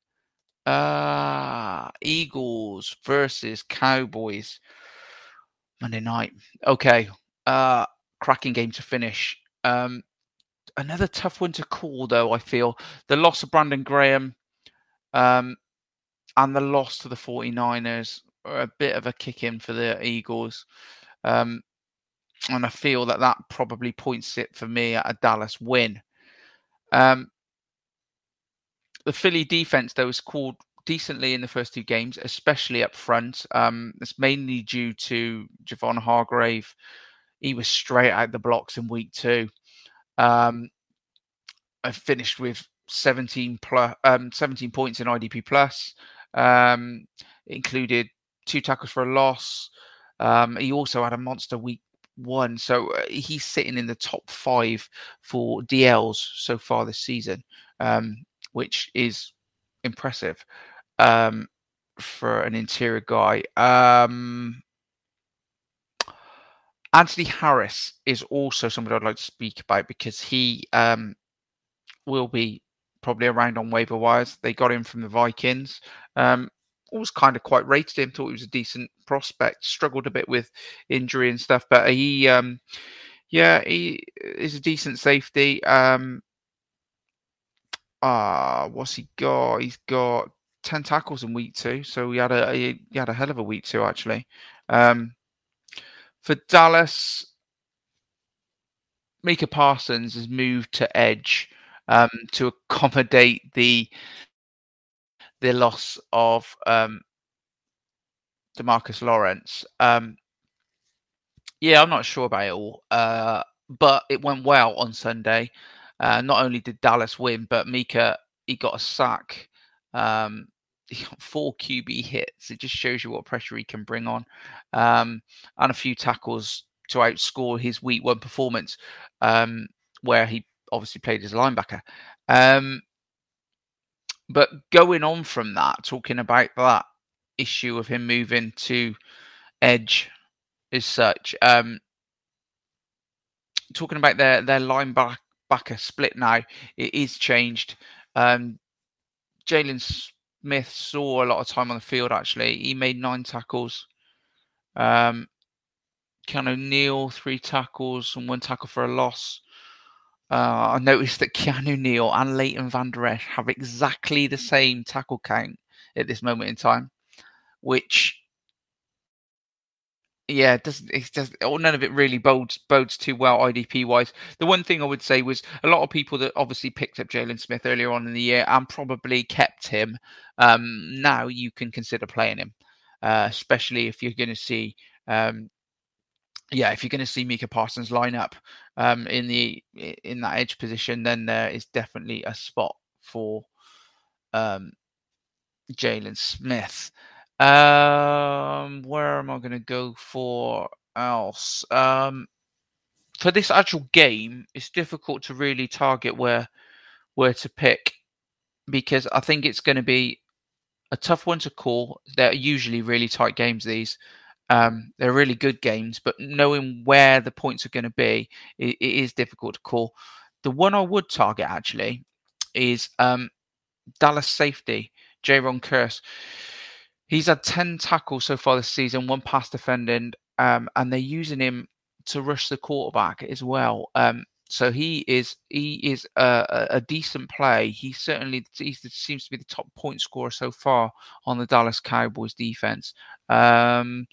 Eagles versus Cowboys. Monday night. Okay. Cracking game to finish. Another tough one to call, though, I feel. The loss of Brandon Graham and the loss to the 49ers are a bit of a kick in for the Eagles. And I feel that probably points it for me at a Dallas win. The Philly defense, though, was called decently in the first 2 games, especially up front. It's mainly due to Javon Hargrave. He was straight out the blocks in week 2. I finished with 17 points in IDP plus. Included 2 tackles for a loss. He also had a monster week 1, so he's sitting in the top 5 for DLs so far this season, which is impressive for an interior guy. Anthony Harris is also somebody I'd like to speak about because he will be probably around on waiver wires. They got him from the Vikings. Was kind of quite rated him, thought he was a decent prospect, struggled a bit with injury and stuff, but he is a decent safety. What's he got? He's got 10 tackles in week 2, so he had a hell of a week 2 actually. For Dallas, Micah Parsons has moved to edge to accommodate the loss of DeMarcus Lawrence. I'm not sure about it all, but it went well on Sunday. Not only did Dallas win, but Micah, he got a sack. He got 4 QB hits. It just shows you what pressure he can bring on. And a few tackles to outscore his week 1 performance, where he obviously played as a linebacker. But going on from that, talking about that issue of him moving to edge as such, talking about their linebacker split now, it is changed. Jalen Smith saw a lot of time on the field, actually. He made 9 tackles. Keanu Neal, 3 tackles and 1 tackle for a loss. I noticed that Keanu Neal and Leighton Vander Esch have exactly the same tackle count at this moment in time, which, none of it really bodes too well IDP wise. The one thing I would say was a lot of people that obviously picked up Jalen Smith earlier on in the year and probably kept him. Now you can consider playing him, especially if you're going to see, if you're going to see Micah Parsons line up in that edge position, then there is definitely a spot for Jalen Smith. Where am I going to go for else? For this actual game, it's difficult to really target where to pick, because I think it's going to be a tough one to call. They're usually really tight games, these. They're really good games, but knowing where the points are going to be, it is difficult to call. The one I would target actually is Dallas safety, Jaron Kearse. He's had 10 tackles so far this season, 1 pass defending, and they're using him to rush the quarterback as well. So he is a decent play. He seems to be the top point scorer so far on the Dallas Cowboys defense. I'm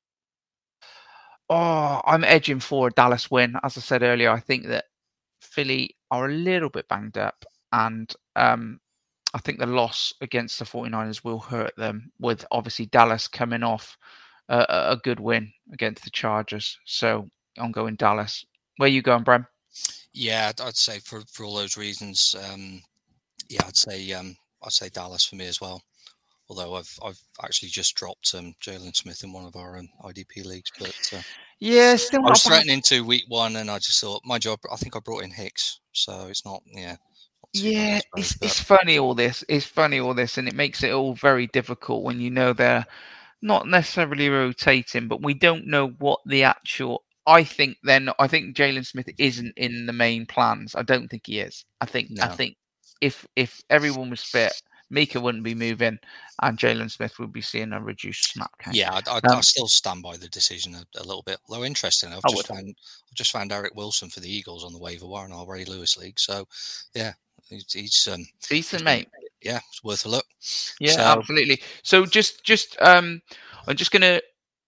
edging for a Dallas win. As I said earlier, I think that Philly are a little bit banged up, and I think the loss against the 49ers will hurt them, with obviously Dallas coming off a good win against the Chargers. So I'm going Dallas. Where are you going, Bram? Yeah, I'd say for all those reasons, I'd say Dallas for me as well. Although I've actually just dropped Jalen Smith in one of our IDP leagues, but Yeah, still I was not bad. threatening to week 1, and I just thought my job. I think I brought in Hicks, so it's not. Yeah. Not too bad, I suppose, It's funny all this. It's funny all this, and it makes it all very difficult when you know they're not necessarily rotating, but we don't know what the actual. I think Jalen Smith isn't in the main plans. I don't think he is. I think if everyone was fit, Mika wouldn't be moving, and Jalen Smith would be seeing a reduced snap count. Yeah, I still stand by the decision a little bit. Though interesting, I've just found Eric Wilson for the Eagles on the waiver wire in our Ray Lewis league. So, yeah, he's decent, mate. Yeah, it's worth a look. Yeah, absolutely. So I'm just gonna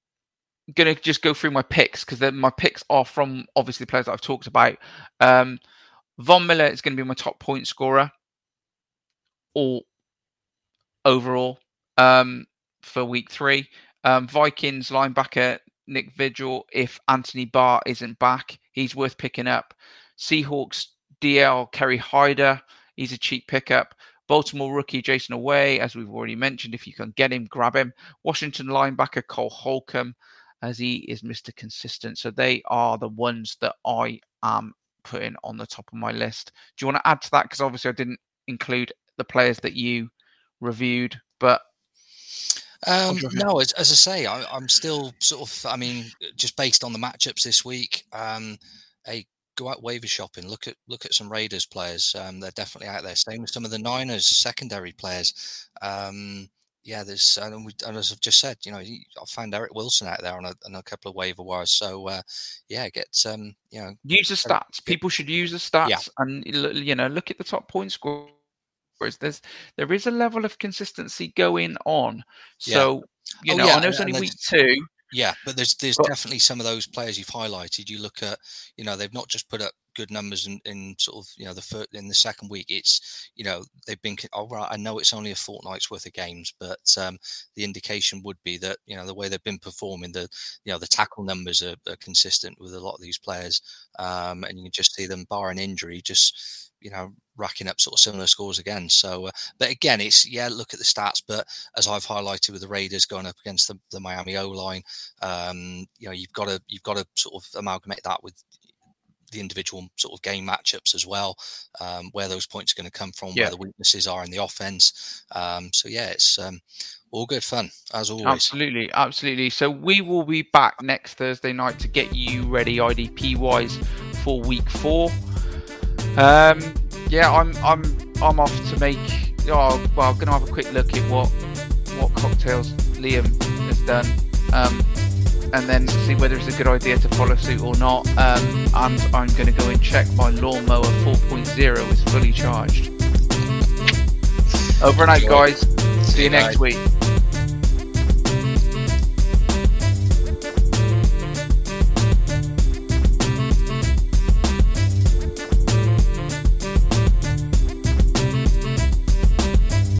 just go through my picks, because my picks are from obviously players that I've talked about. Von Miller is going to be my top point scorer, all overall, for week 3. Vikings linebacker Nick Vigil, if Anthony Barr isn't back, he's worth picking up. Seahawks DL Kerry Hyder, he's a cheap pickup. Baltimore rookie Jason Away, as we've already mentioned, if you can get him, grab him. Washington linebacker Cole Holcomb, as he is Mr. Consistent. So they are the ones that I am putting on the top of my list. Do you want to add to that? Because obviously I didn't include the players that you reviewed, but no, as I say, I'm still sort of. I mean, just based on the matchups this week, go out waiver shopping. Look at some Raiders players. They're definitely out there. Same with some of the Niners secondary players. Yeah, there's and as I've just said, I found Eric Wilson out there on a couple of waiver wires. So get use the stats. People should use the stats, and look at the top point scorers. There is a level of consistency going on. So I know it's only week 2. Yeah, but there's definitely some of those players you've highlighted. You look at, they've not just put up good numbers in sort of, in the second week. It's, they've been, I know it's only a fortnight's worth of games, but the indication would be that, the way they've been performing, the tackle numbers are consistent with a lot of these players. And you can just see them, barring injury, just, racking up sort of similar scores again. So, but again, it's, look at the stats, but as I've highlighted with the Raiders going up against the Miami O-line, you've got to sort of amalgamate that with the individual sort of game matchups as well, where those points are going to come from, where the weaknesses are in the offense. It's all good fun as always. Absolutely. So we will be back next Thursday night to get you ready IDP wise for week 4. I'm off to make. I'm going to have a quick look at what cocktails Liam has done, and then see whether it's a good idea to follow suit or not. And I'm going to go and check my lawnmower 4.0 is fully charged. Over and out, guys. See you next week.